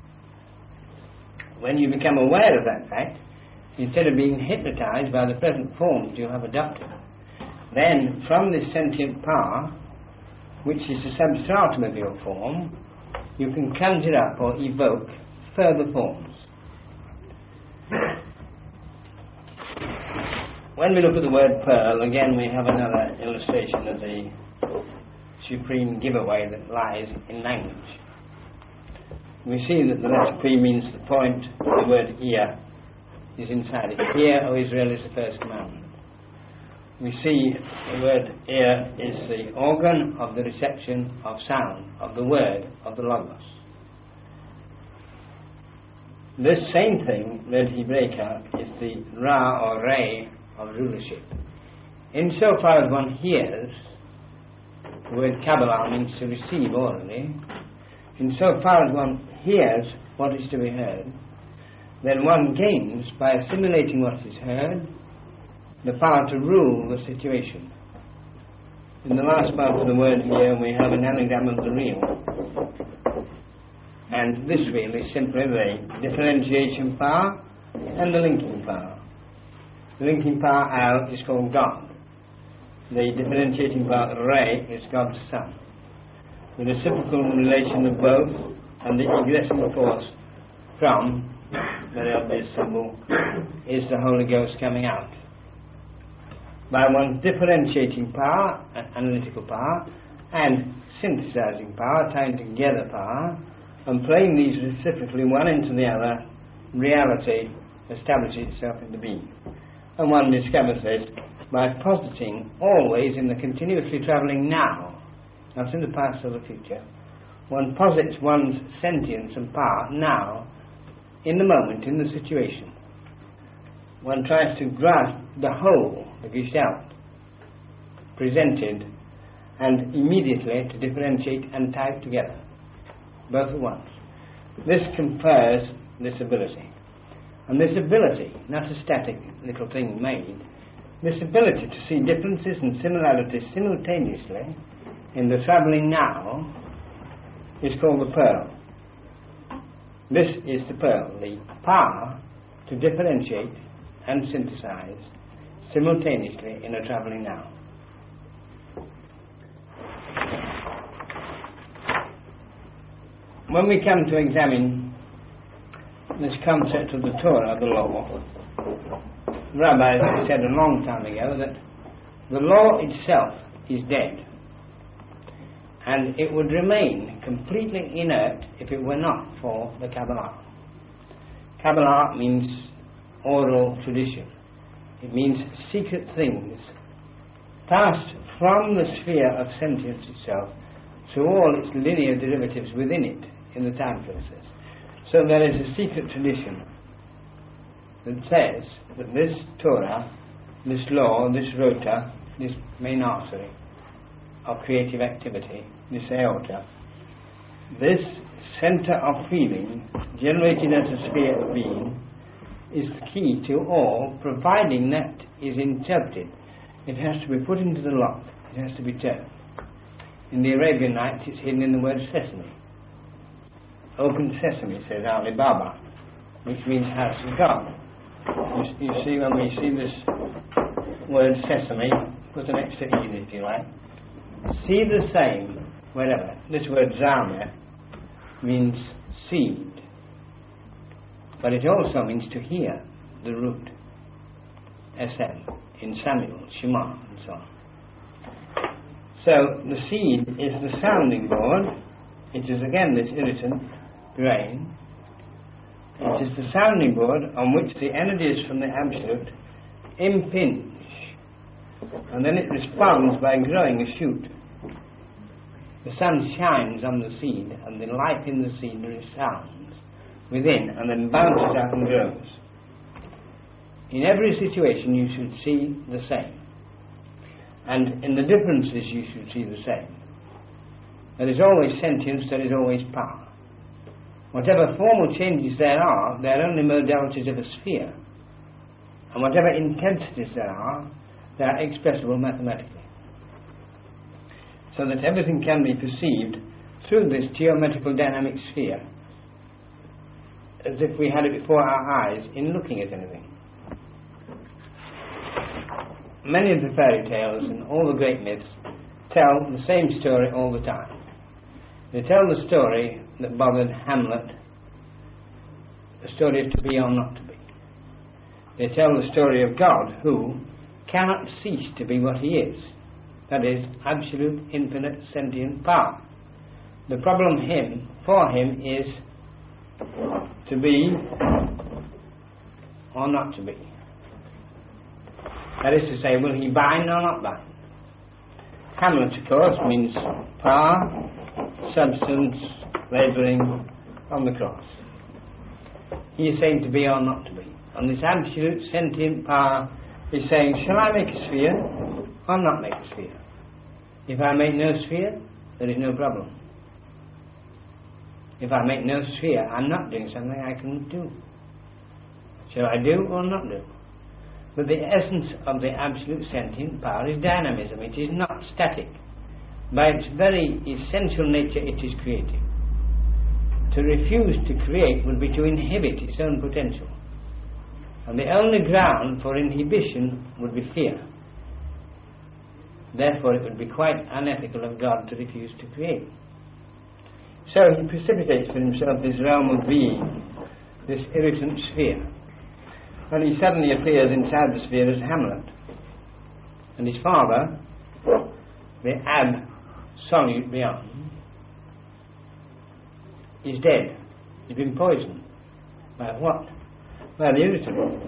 When you become aware of that fact, instead of being hypnotized by the present forms you have adopted, then from this sentient power, which is the substratum of your form, you can conjure up or evoke further forms. when we look at the word pearl, again we have another illustration of the supreme giveaway that lies in language. We see that the letter P means the point, the word ear is inside it. Hear, O Israel, is the first commandment. We see the word ear is the organ of the reception of sound, of the word, of the Logos. This same thing, word Hebraika, is the Ra or Re of rulership. Insofar as one hears, the word Kabbalah means to receive orally, insofar as one hears what is to be heard, then one gains, by assimilating what is heard, the power to rule the situation. In the last part of the word here we have an anagram of the real. And this wheel is simply the differentiation power and the linking power. The linking power Al is called God. The differentiating power Re is God's Son. The reciprocal relation of both and the egressing force from, very obvious symbol, is the Holy Ghost coming out. By one's differentiating power, analytical power, and synthesizing power, tying together power, and playing these reciprocally one into the other, reality establishes itself into being. And one discovers this by positing always in the continuously travelling now, not in the past or the future. One posits one's sentience and power now, in the moment, in the situation. One tries to grasp the whole, the Gestalt, presented, and immediately to differentiate and tie it together, both at once. This confers this ability. And this ability, not a static little thing made, this ability to see differences and similarities simultaneously in the travelling now is called the pearl. This is the pearl, the power to differentiate and synthesize simultaneously in a travelling now. When we come to examine this concept of the Torah, the law, the rabbis said a long time ago that the law itself is dead, and it would remain completely inert if it were not for the Kabbalah. Kabbalah means oral tradition. It means secret things passed from the sphere of sentience itself to all its linear derivatives within it in the time process. So there is a secret tradition that says that this Torah, this law, this rota, this main artery of creative activity, this aorta, this centre of feeling generated at a sphere of being, is the key to all, providing that is interpreted. It has to be put into the lock, it has to be turned. In the Arabian Nights it's hidden in the word sesame. Open sesame, says Ali Baba, which means house of God. You see, when we see this word sesame, put an extra E in it if you like. See the same wherever. This word zame means seed. But it also means to hear, the root, SM, in Samuel, Shema, and so on. So the seed is the sounding board. It is again this irritant grain. It is the sounding board on which the energies from the Absolute impinge. And then it responds by growing a shoot. The sun shines on the seed, and the life in the seed resounds within, and then bounces out and grows. In every situation you should see the same, and in the differences you should see the same. There is always sentience, there is always power. Whatever formal changes there are, they are only modalities of a sphere, and whatever intensities there are, they are expressible mathematically. So that everything can be perceived through this geometrical dynamic sphere, as if we had it before our eyes in looking at anything. Many of the fairy tales and all the great myths tell the same story all the time. They tell the story that bothered Hamlet, the story of to be or not to be. They tell the story of God who, cannot cease to be what he is, that is, absolute, infinite, sentient power. The problem for him is to be or not to be. That is to say, will he bind or not bind? Hamlet, of course, means power, substance, labouring on the cross. He is saying to be or not to be. And this absolute sentient power is saying, shall I make a sphere or not make a sphere? If I make no sphere, there is no problem. If I make no sphere, I'm not doing something I can do. Shall I do or not do? But the essence of the absolute sentient power is dynamism. It is not static. By its very essential nature, it is creative. To refuse to create would be to inhibit its own potential. And the only ground for inhibition would be fear. Therefore, it would be quite unethical of God to refuse to create. So he precipitates for himself this realm of being, this irritant sphere. And he suddenly appears inside the sphere as Hamlet. And his father, the absolute beyond, is dead. He's been poisoned. By what? By the irritant.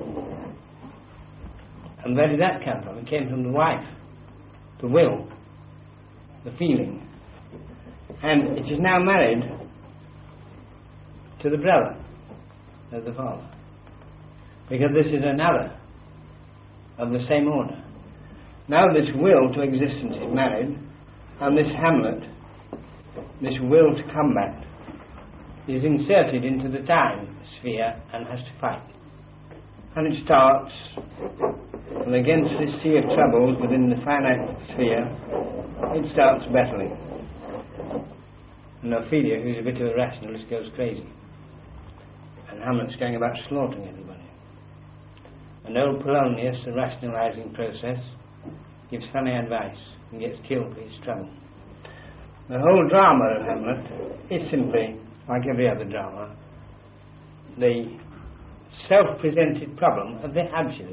And where did that come from? It came from the wife, the will, the feeling. And it is now married to the brother of the father. Because this is another of the same order. Now this will to existence is married, and this Hamlet, this will to combat, is inserted into the time sphere and has to fight. And it starts, and against this sea of troubles within the finite sphere, it starts battling. And Ophelia, who's a bit of a rationalist, goes crazy. And Hamlet's going about slaughtering everybody. And old Polonius, the rationalizing process, gives funny advice and gets killed for his trouble. The whole drama of Hamlet is simply, like every other drama, the self-presented problem of the absolute,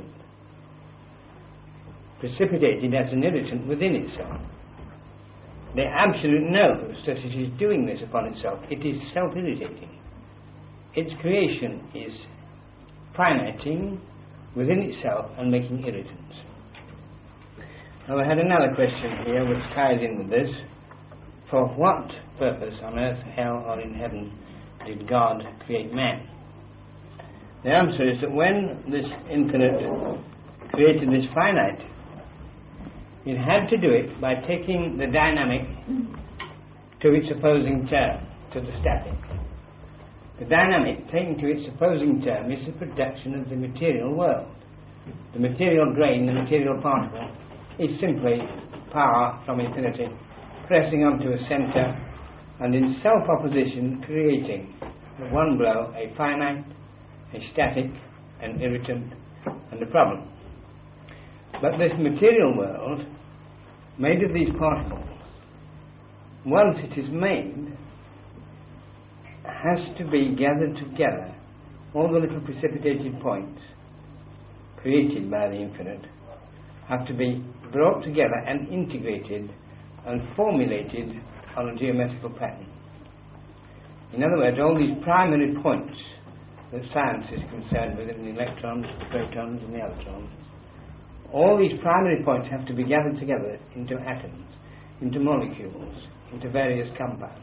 precipitated as an irritant within itself. The absolute knows that it is doing this upon itself. It is self-irritating. Its creation is finiting within itself and making irritants. Now I had another question here which ties in with this. For what purpose on earth, hell or in heaven did God create man? The answer is that when this infinite created this finite, it had to do it by taking the dynamic to its opposing term, to the static. The dynamic, taken to its opposing term, is the production of the material world. The material grain, the material particle, is simply power from infinity, pressing onto a centre, and in self-opposition creating, at one blow, a finite, a static, an irritant, and a problem. But this material world, made of these particles, once it is made, has to be gathered together. All the little precipitated points created by the infinite have to be brought together and integrated and formulated on a geometrical pattern. In other words, all these primary points that science is concerned with, in the electrons, the protons and the electrons, all these primary points have to be gathered together into atoms, into molecules, into various compounds,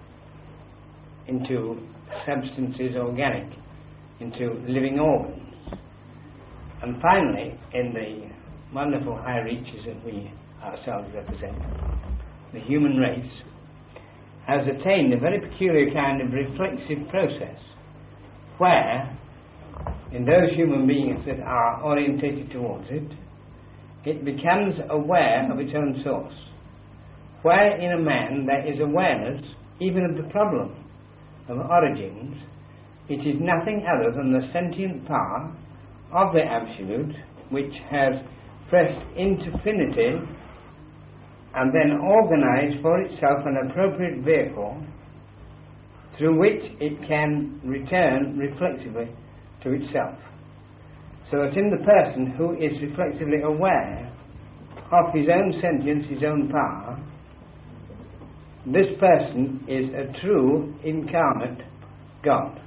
into substances organic, into living organs. And finally, in the wonderful high reaches that we ourselves represent, the human race has attained a very peculiar kind of reflexive process where, in those human beings that are orientated towards it, it becomes aware of its own source. Where in a man there is awareness even of the problem of origins, it is nothing other than the sentient power of the Absolute which has pressed into finity and then organized for itself an appropriate vehicle through which it can return reflexively to itself. So that in the person who is reflexively aware of his own sentience, his own power, this person is a true incarnate God.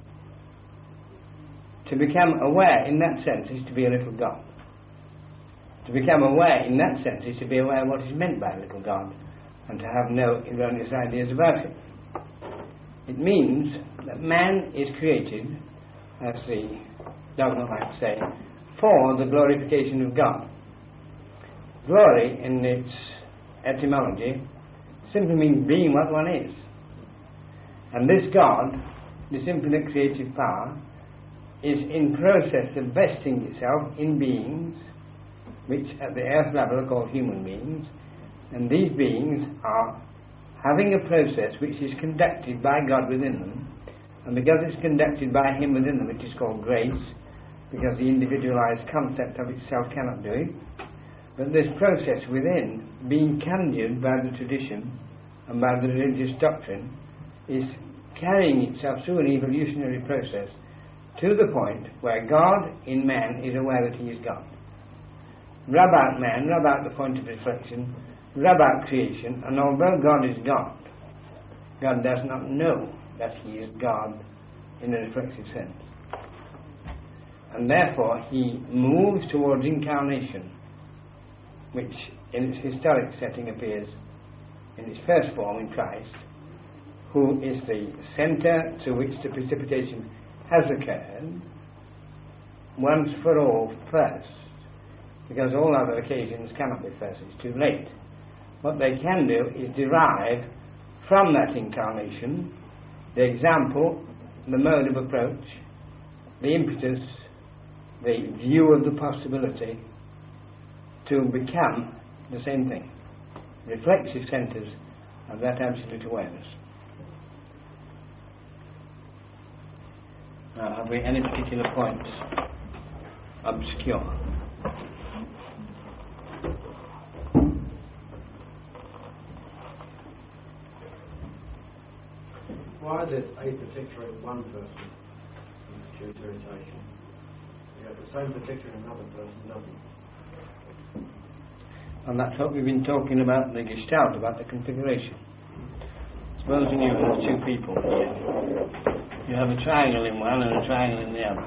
To become aware in that sense is to be a little God. To become aware in that sense is to be aware of what is meant by a little God and to have no erroneous ideas about it. It means that man is created, as the dogma might say, for the glorification of God. Glory, in its etymology, simply means being what one is. And this God, this infinite creative power, is in process of vesting itself in beings, which at the earth level are called human beings, and these beings are having a process which is conducted by God within them, and because it's conducted by Him within them, it is called grace, because the individualized concept of itself cannot do it. But this process within, being conjured by the tradition and by the religious doctrine, is carrying itself through an evolutionary process to the point where God in man is aware that he is God. Rub out man, rub out the point of reflection, rub out creation, and although God is God, God does not know that he is God in a reflexive sense. And therefore he moves towards incarnation, which in its historic setting appears in its first form in Christ, who is the centre to which the precipitation has occurred once for all first, because all other occasions cannot be first, it's too late. What they can do is derive from that incarnation the example, the mode of approach, the impetus, the view of the possibility to become the same thing, reflexive centres of that absolute awareness. Now, have we any particular points obscure? Why is it a particular in one person due to irritation? Yet the same particular in another person doesn't. And that's what we've been talking about in the Gestalt, about the configuration. Supposing you have two people here. You have a triangle in one and a triangle in the other.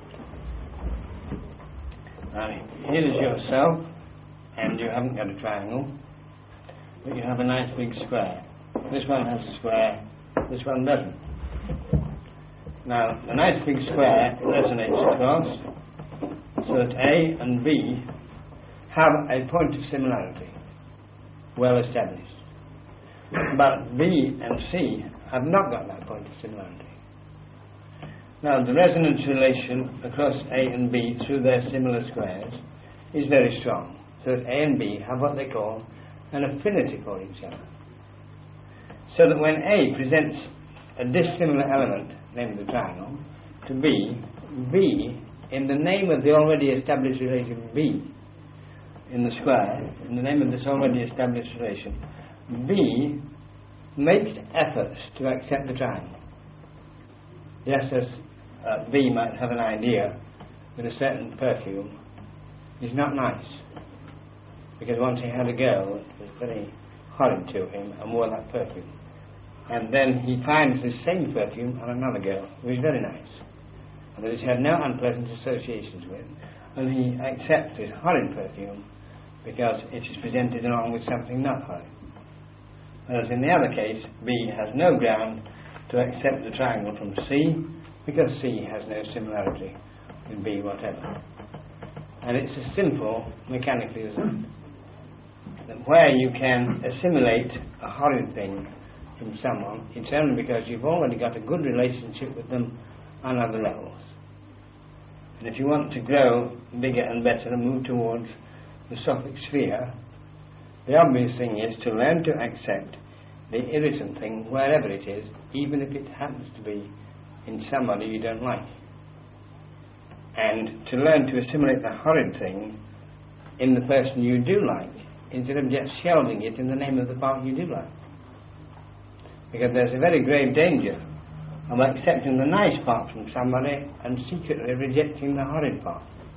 Now, here is yourself, and you haven't got a triangle, but you have a nice big square. This one has a square, this one doesn't. Now, the nice big square resonates across, so that A and B have a point of similarity, well established. But B and C have not got that point of similarity. Now, the resonance relation across A and B through their similar squares is very strong, so that A and B have what they call an affinity for each other. So that when A presents a dissimilar element, namely the triangle, to B, B, in the name of the already established relation B in the square, in the name of this already established relation, B makes efforts to accept the triangle. Just as B might have an idea that a certain perfume is not nice, because once he had a girl that was very horrid to him and wore that perfume. And then he finds this same perfume on another girl who is very nice, and that he's had no unpleasant associations with, and he accepts this horrid perfume because it is presented along with something not horrid. Whereas in the other case, B has no ground to accept the triangle from C, because C has no similarity with B whatever. And it's as simple mechanically as that. That where you can assimilate a horrid thing from someone, it's only because you've already got a good relationship with them on other levels. And if you want to grow bigger and better and move towards the Sophic sphere, the obvious thing is to learn to accept the irritant thing wherever it is, even if it happens to be in somebody you don't like. And to learn to assimilate the horrid thing in the person you do like, instead of just shelving it in the name of the part you do like. Because there's a very grave danger of accepting the nice part from somebody and secretly rejecting the horrid part.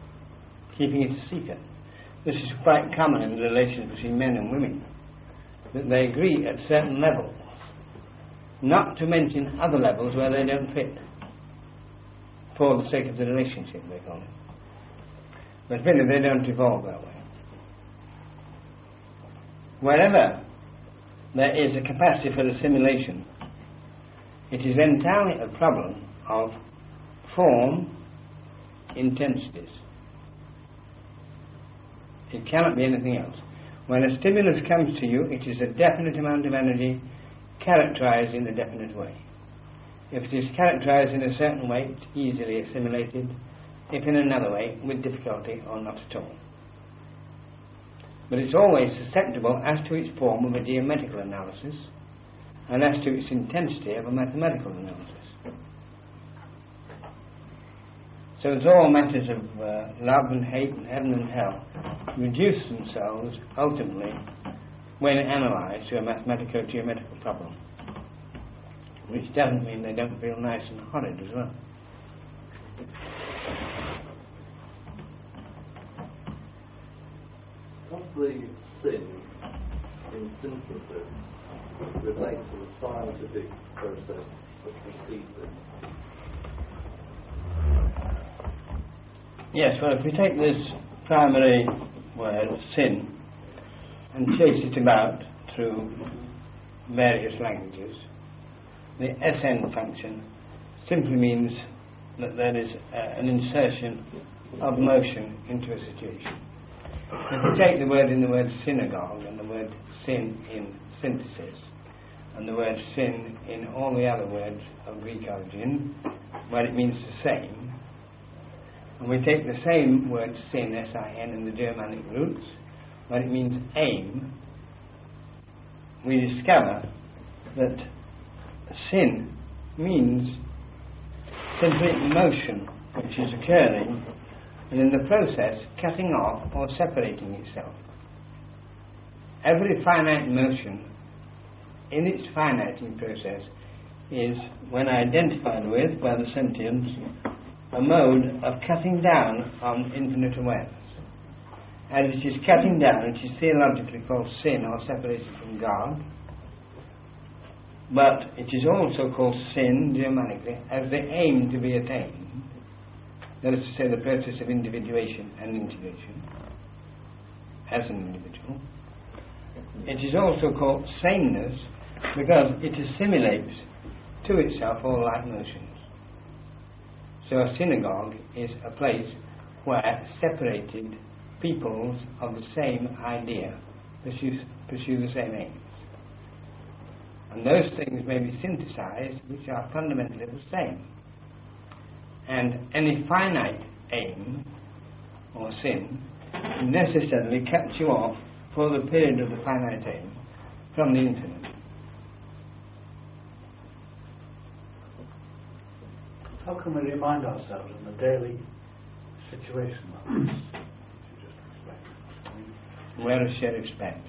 keeping it a secret. This is quite common in the relations between men and women, that they agree at certain levels, not to mention other levels where they don't fit, for the sake of the relationship, they call it. But really they don't evolve that way. Wherever there is a capacity for assimilation, it is entirely a problem of form intensities. It cannot be anything else. When a stimulus comes to you, it is a definite amount of energy characterized in a definite way. If it is characterized in a certain way, it's easily assimilated. If in another way, with difficulty or not at all. But it's always susceptible as to its form of a geometrical analysis and as to its intensity of a mathematical analysis. So it's all matters of love and hate and heaven and hell reduce themselves ultimately, when analysed, to a mathematical geometrical problem, which doesn't mean they don't feel nice and horrid as well. Does the sin in synthesis relate to the scientific process that precedes it? Yes, well, if we take this primary word, sin, and chase it about through various languages, the SN function simply means that there is an insertion of motion into a situation. If we take the word in the word synagogue and the word sin in synthesis and the word sin in all the other words of Greek origin, where it means the same, and we take the same word sin, S-I-N, in the Germanic roots, where it means aim, we discover that sin means simply motion which is occurring and in the process cutting off or separating itself. Every finite motion in its finiting process is, when identified with by the sentience, a mode of cutting down on infinite awareness. As it is cutting down, it is theologically called sin or separation from God, but it is also called sin, Germanically, as the aim to be attained. That is to say, the process of individuation and integration as an individual. It is also called sameness because it assimilates to itself all like motions. So a synagogue is a place where separated peoples of the same idea pursue the same aims. And those things may be synthesized which are fundamentally the same. And any finite aim or sin necessarily cuts you off for the period of the finite aim from the infinite. How can we remind ourselves in the daily situation like this? You just explained. Where is your respect?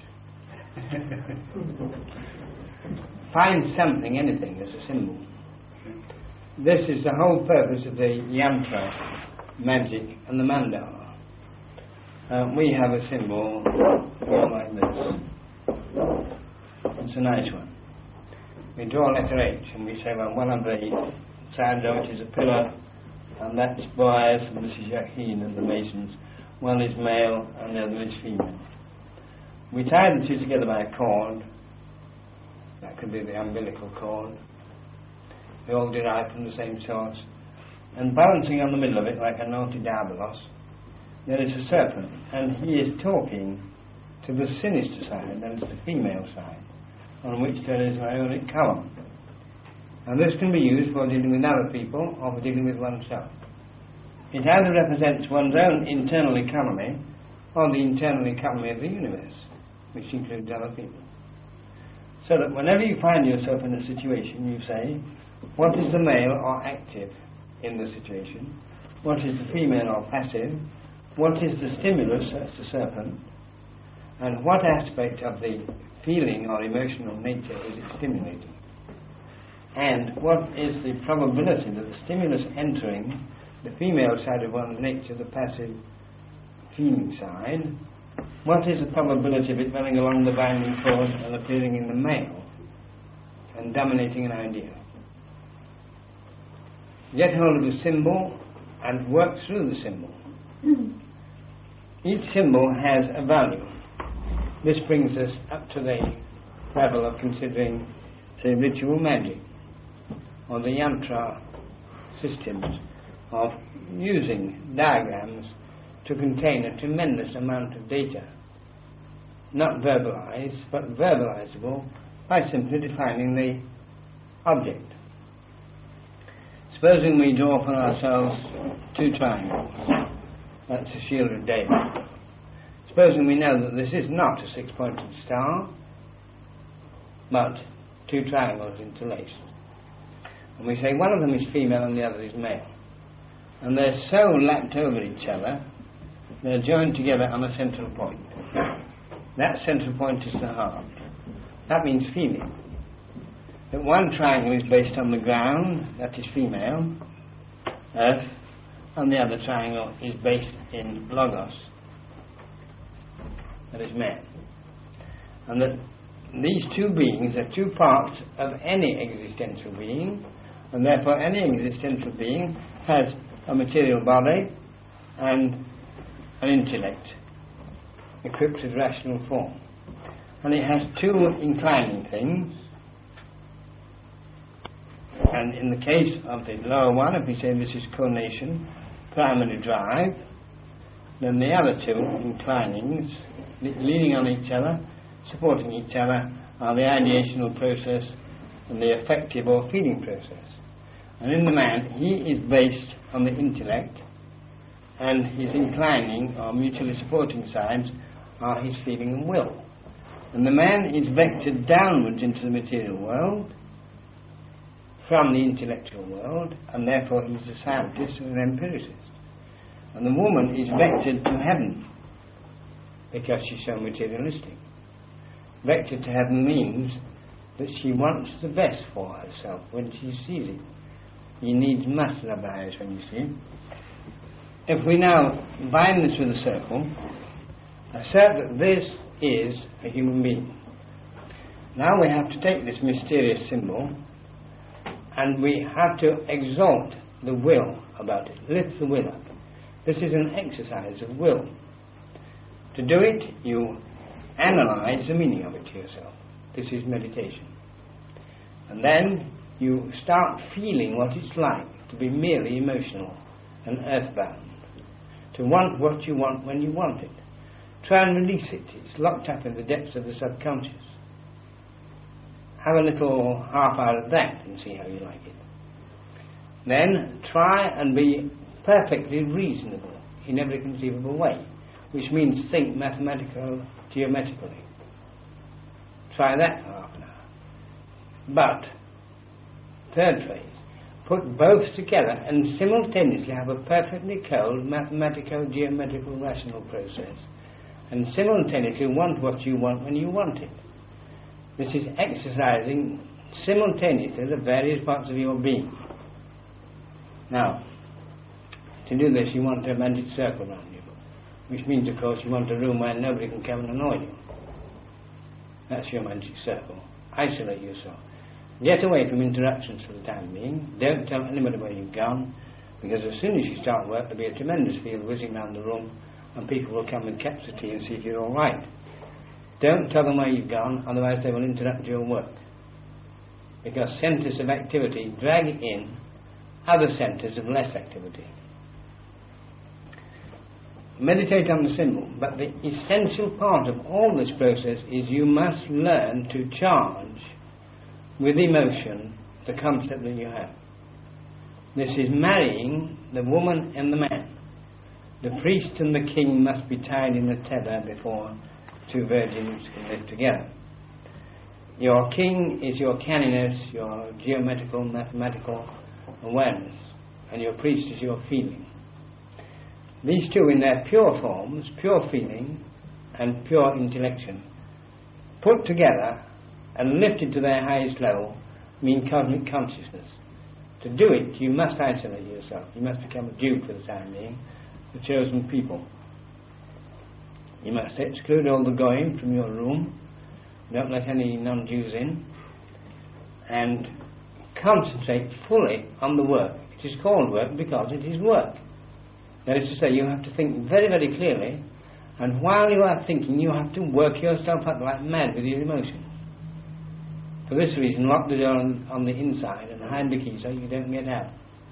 Find something, anything, as a symbol. This is the whole purpose of the yantra, magic, and the mandala. We have a symbol like this. It's a nice one. We draw letter H and we say, well, one of the sides of it is a pillar, and that's Boaz, and this is Yachin and the Masons. One is male and the other is female. We tie the two together by a cord. That could be the umbilical cord. They all derive from the same source. And balancing on the middle of it, like a naughty diabolos, there is a serpent, and he is talking to the sinister side, that is the female side, on which there is an ionic column. And this can be used for dealing with other people or for dealing with oneself. It either represents one's own internal economy or the internal economy of the universe, which includes other people. So that whenever you find yourself in a situation, you say, what is the male or active in the situation? What is the female or passive? What is the stimulus, that's the serpent? And what aspect of the feeling or emotional nature is it stimulating? And what is the probability that the stimulus entering the female side of one's nature, the passive feeling side, what is the probability of it running along the binding cord and appearing in the male and dominating an idea? Get hold of a symbol and work through the symbol. Each symbol has a value. This brings us up to the level of considering, say, ritual magic or the yantra systems of using diagrams to contain a tremendous amount of data, not verbalized but verbalizable by simply defining the object. Supposing we draw for ourselves two triangles. That's the shield of David. Supposing we know that this is not a six-pointed star, but two triangles interlaced. And we say one of them is female and the other is male. And they're so lapped over each other, they're joined together on a central point. That central point is the heart. That means feeling. That one triangle is based on the ground, that is female, earth, and the other triangle is based in logos, that is man. And that these two beings are two parts of any existential being, and therefore any existential being has a material body and an intellect equipped with rational form. And it has two inclining things. And in the case of the lower one, if we say this is conation, primary drive, then the other two inclinings, leaning on each other, supporting each other, are the ideational process and the affective or feeling process. And in the man, he is based on the intellect, and his inclining or mutually supporting sides are his feeling and will. And the man is vectored downwards into the material world from the intellectual world, and therefore he's a scientist and an empiricist. And the woman is vectored to heaven because she's so materialistic. Vectored to heaven means that she wants the best for herself when she sees it. You need muscle of eyes when you see it. If we now bind this with a circle, assert that this is a human being. Now we have to take this mysterious symbol and we have to exalt the will about it, lift the will up. This is an exercise of will. To do it, you analyze the meaning of it to yourself. This is meditation. And then you start feeling what it's like to be merely emotional and earthbound. To want what you want when you want it. Try and release it. It's locked up in the depths of the subconscious. Have a little half hour of that and see how you like it. Then try and be perfectly reasonable in every conceivable way, which means think geometrically. Try that for half an hour. But, third phase, put both together and simultaneously have a perfectly cold mathematical-geometrical rational process, and simultaneously want what you want when you want it. This is exercising simultaneously the various parts of your being. Now, to do this you want a magic circle around you, which means, of course, you want a room where nobody can come and annoy you. That's your magic circle. Isolate yourself. Get away from interruptions for the time being. Don't tell anybody where you've gone, because as soon as you start work there'll be a tremendous field whizzing around the room and people will come and catch the tea and see if you're all right. Don't tell them where you've gone, otherwise they will interrupt your work. Because centres of activity drag in other centres of less activity. Meditate on the symbol, but the essential part of all this process is you must learn to charge with emotion the concept that you have. This is marrying the woman and the man. The priest and the king must be tied in a tether before two virgins can live together. Your king is your canniness, your geometrical, mathematical awareness, and your priest is your feeling. These two in their pure forms, pure feeling and pure intellection, put together and lifted to their highest level, mean cosmic consciousness. To do it, you must isolate yourself. You must become a Jew for the time being, the chosen people. You must exclude all the goyim from your room. Don't let any non-Jews in. And concentrate fully on the work. It is called work because it is work. That is to say, you have to think very, very clearly, and while you are thinking, you have to work yourself up like mad with your emotions. For this reason, lock the door on the inside and hide the key so you don't get out.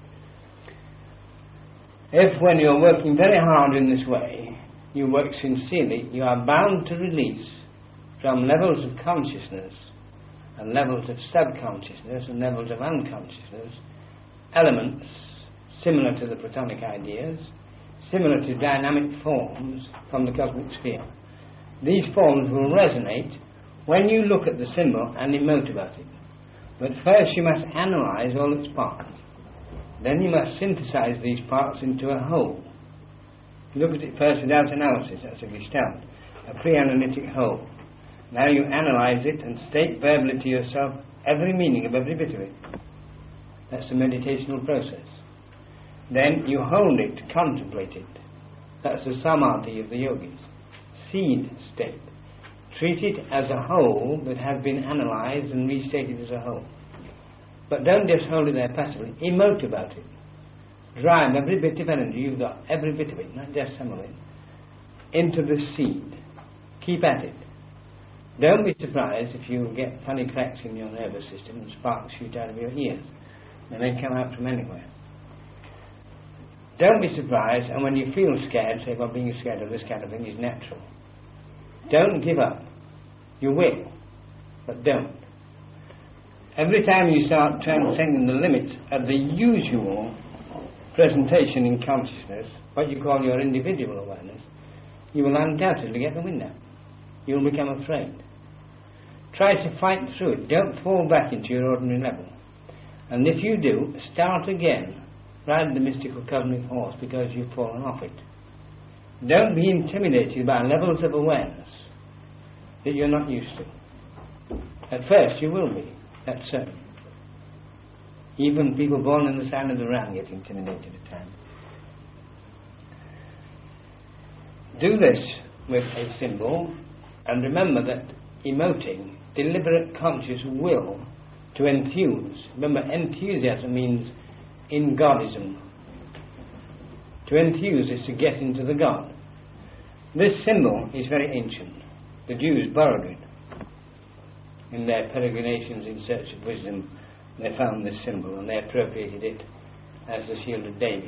If, when you're working very hard in this way, you work sincerely, you are bound to release from levels of consciousness and levels of subconsciousness and levels of unconsciousness elements similar to the Platonic ideas, similar to dynamic forms from the cosmic sphere. These forms will resonate when you look at the symbol and emote about it. But first you must analyze all its parts. Then you must synthesize these parts into a whole. Look at it first without analysis, that's a gestalt, a pre-analytic whole. Now you analyze it and state verbally to yourself every meaning of every bit of it. That's the meditational process. Then you hold it, contemplate it. That's the samadhi of the yogis. Seed state. Treat it as a whole that has been analyzed and restated as a whole. But don't just hold it there passively. Emote about it. Drive every bit of energy you've got, every bit of it, not just some of it, into the seed. Keep at it. Don't be surprised if you get funny cracks in your nervous system and sparks shoot out of your ears. They may come out from anywhere. Don't be surprised, and when you feel scared, say, well, being scared of this kind of thing is natural. Don't give up. You will, but don't. Every time you start transcending the limits of the usual presentation in consciousness, what you call your individual awareness, you will undoubtedly get the wind out. You will become afraid. Try to fight through it. Don't fall back into your ordinary level. And if you do, start again. Ride the mystical cosmic horse because you've fallen off it. Don't be intimidated by levels of awareness that you're not used to. At first you will be, that's certain. Even people born in the sign of the ram get intimidated at times. Do this with a symbol, and remember that emoting, deliberate conscious will to enthuse. Remember, enthusiasm means in Godism. To enthuse is to get into the God. This symbol is very ancient. The Jews borrowed it. In their peregrinations in search of wisdom, they found this symbol and they appropriated it as the shield of David.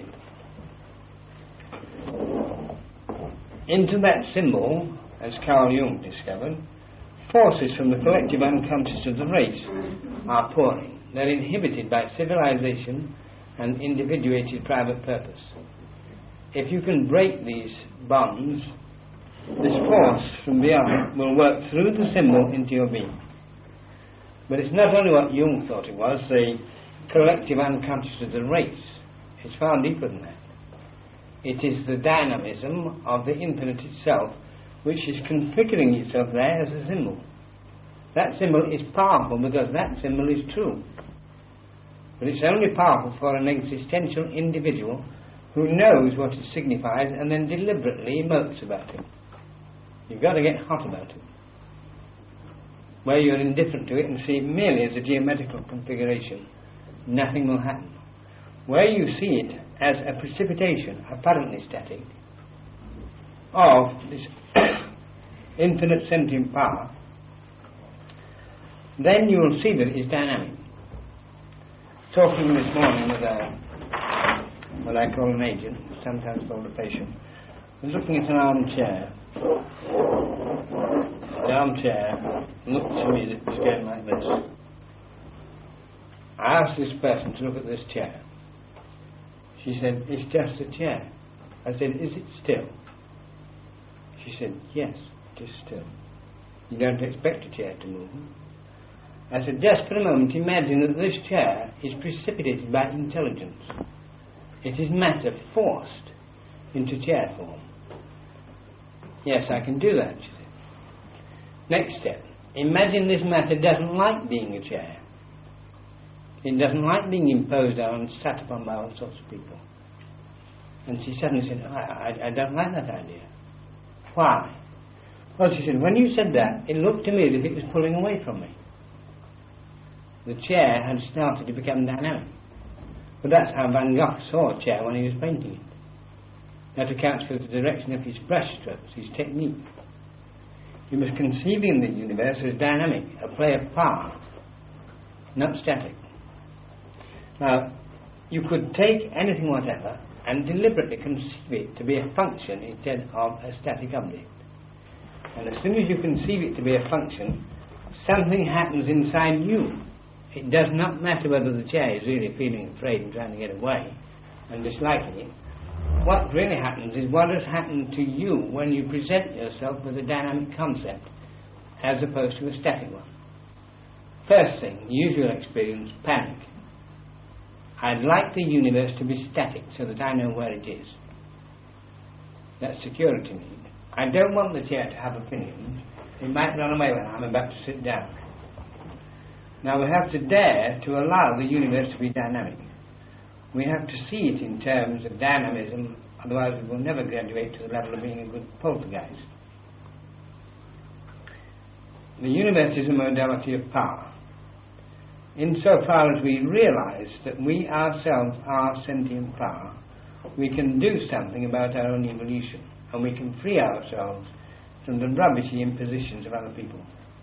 Into that symbol, as Carl Jung discovered, forces from the collective unconscious of the race are pouring. They're inhibited by civilization and individuated private purpose. If you can break these bonds, this force from beyond will work through the symbol into your being. But it's not only what Jung thought it was, the collective unconscious of the race. It's far deeper than that. It is the dynamism of the infinite itself which is configuring itself there as a symbol. That symbol is powerful because that symbol is true. But it's only powerful for an existential individual who knows what it signifies and then deliberately emotes about it. You've got to get hot about it. Where you're indifferent to it and see it merely as a geometrical configuration, nothing will happen. Where you see it as a precipitation, apparently static, of this infinite sentient power, then you will see that it is dynamic. Talking this morning with what I call an agent, sometimes called a patient, I was looking at an armchair. The armchair looked to me that it was going like this. I asked this person to look at this chair. She said, it's just a chair. I said, is it still? She said, yes, it is still. You don't expect a chair to move. I said, just for a moment, imagine that this chair is precipitated by intelligence. It is matter forced into chair form. Yes, I can do that, she said. Next step, imagine this matter doesn't like being a chair. It doesn't like being imposed on and sat upon by all sorts of people. And she suddenly said, I don't like that idea. Why? Well, she said, when you said that, it looked to me as if it was pulling away from me. The chair had started to become dynamic. But that's how Van Gogh saw a chair when he was painting it. That accounts for the direction of his brush strokes, his technique. He was conceiving the universe as dynamic, a play of power, not static. Now, you could take anything whatever and deliberately conceive it to be a function instead of a static object. And as soon as you conceive it to be a function, something happens inside you. It does not matter whether the chair is really feeling afraid and trying to get away and disliking it. What really happens is what has happened to you when you present yourself with a dynamic concept as opposed to a static one. First thing, usual experience, panic. I'd like the universe to be static so that I know where it is. That's security need. I don't want the chair to have opinions. It might run away when I'm about to sit down. Now we have to dare to allow the universe to be dynamic. We have to see it in terms of dynamism, otherwise we will never graduate to the level of being a good poltergeist. The universe is a modality of power. Insofar as we realize that we ourselves are sentient power, we can do something about our own evolution, and we can free ourselves from the rubbishy impositions of other people.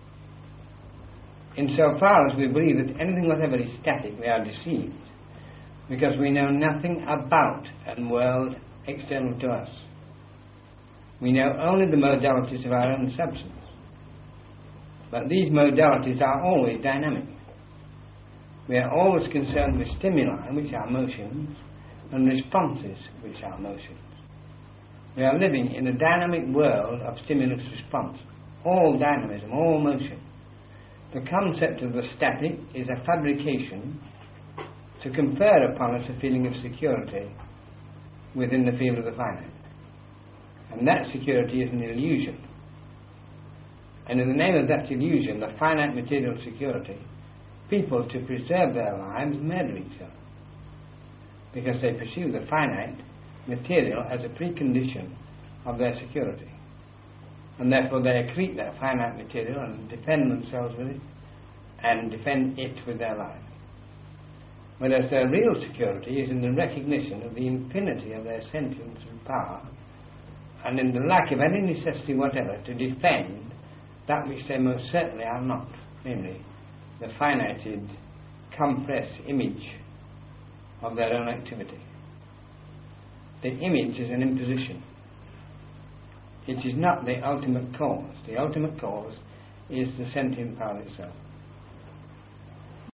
Insofar as we believe that anything whatever is static, we are deceived, because we know nothing about a world external to us. We know only the modalities of our own substance. But these modalities are always dynamic. We are always concerned with stimuli, which are motions, and responses, which are motions. We are living in a dynamic world of stimulus-response. All dynamism, all motion. The concept of the static is a fabrication to confer upon us a feeling of security within the field of the finite. And that security is an illusion. And in the name of that illusion, the finite material security, people, to preserve their lives, murder each other. Because they pursue the finite material as a precondition of their security. And therefore they accrete that finite material and defend themselves with it, and defend it with their lives. Whereas their real security is in the recognition of the infinity of their sentience and power, and in the lack of any necessity whatever to defend that which they most certainly are not, namely the finited, compressed image of their own activity. The image is an imposition. It is not the ultimate cause. The ultimate cause is the sentient power itself.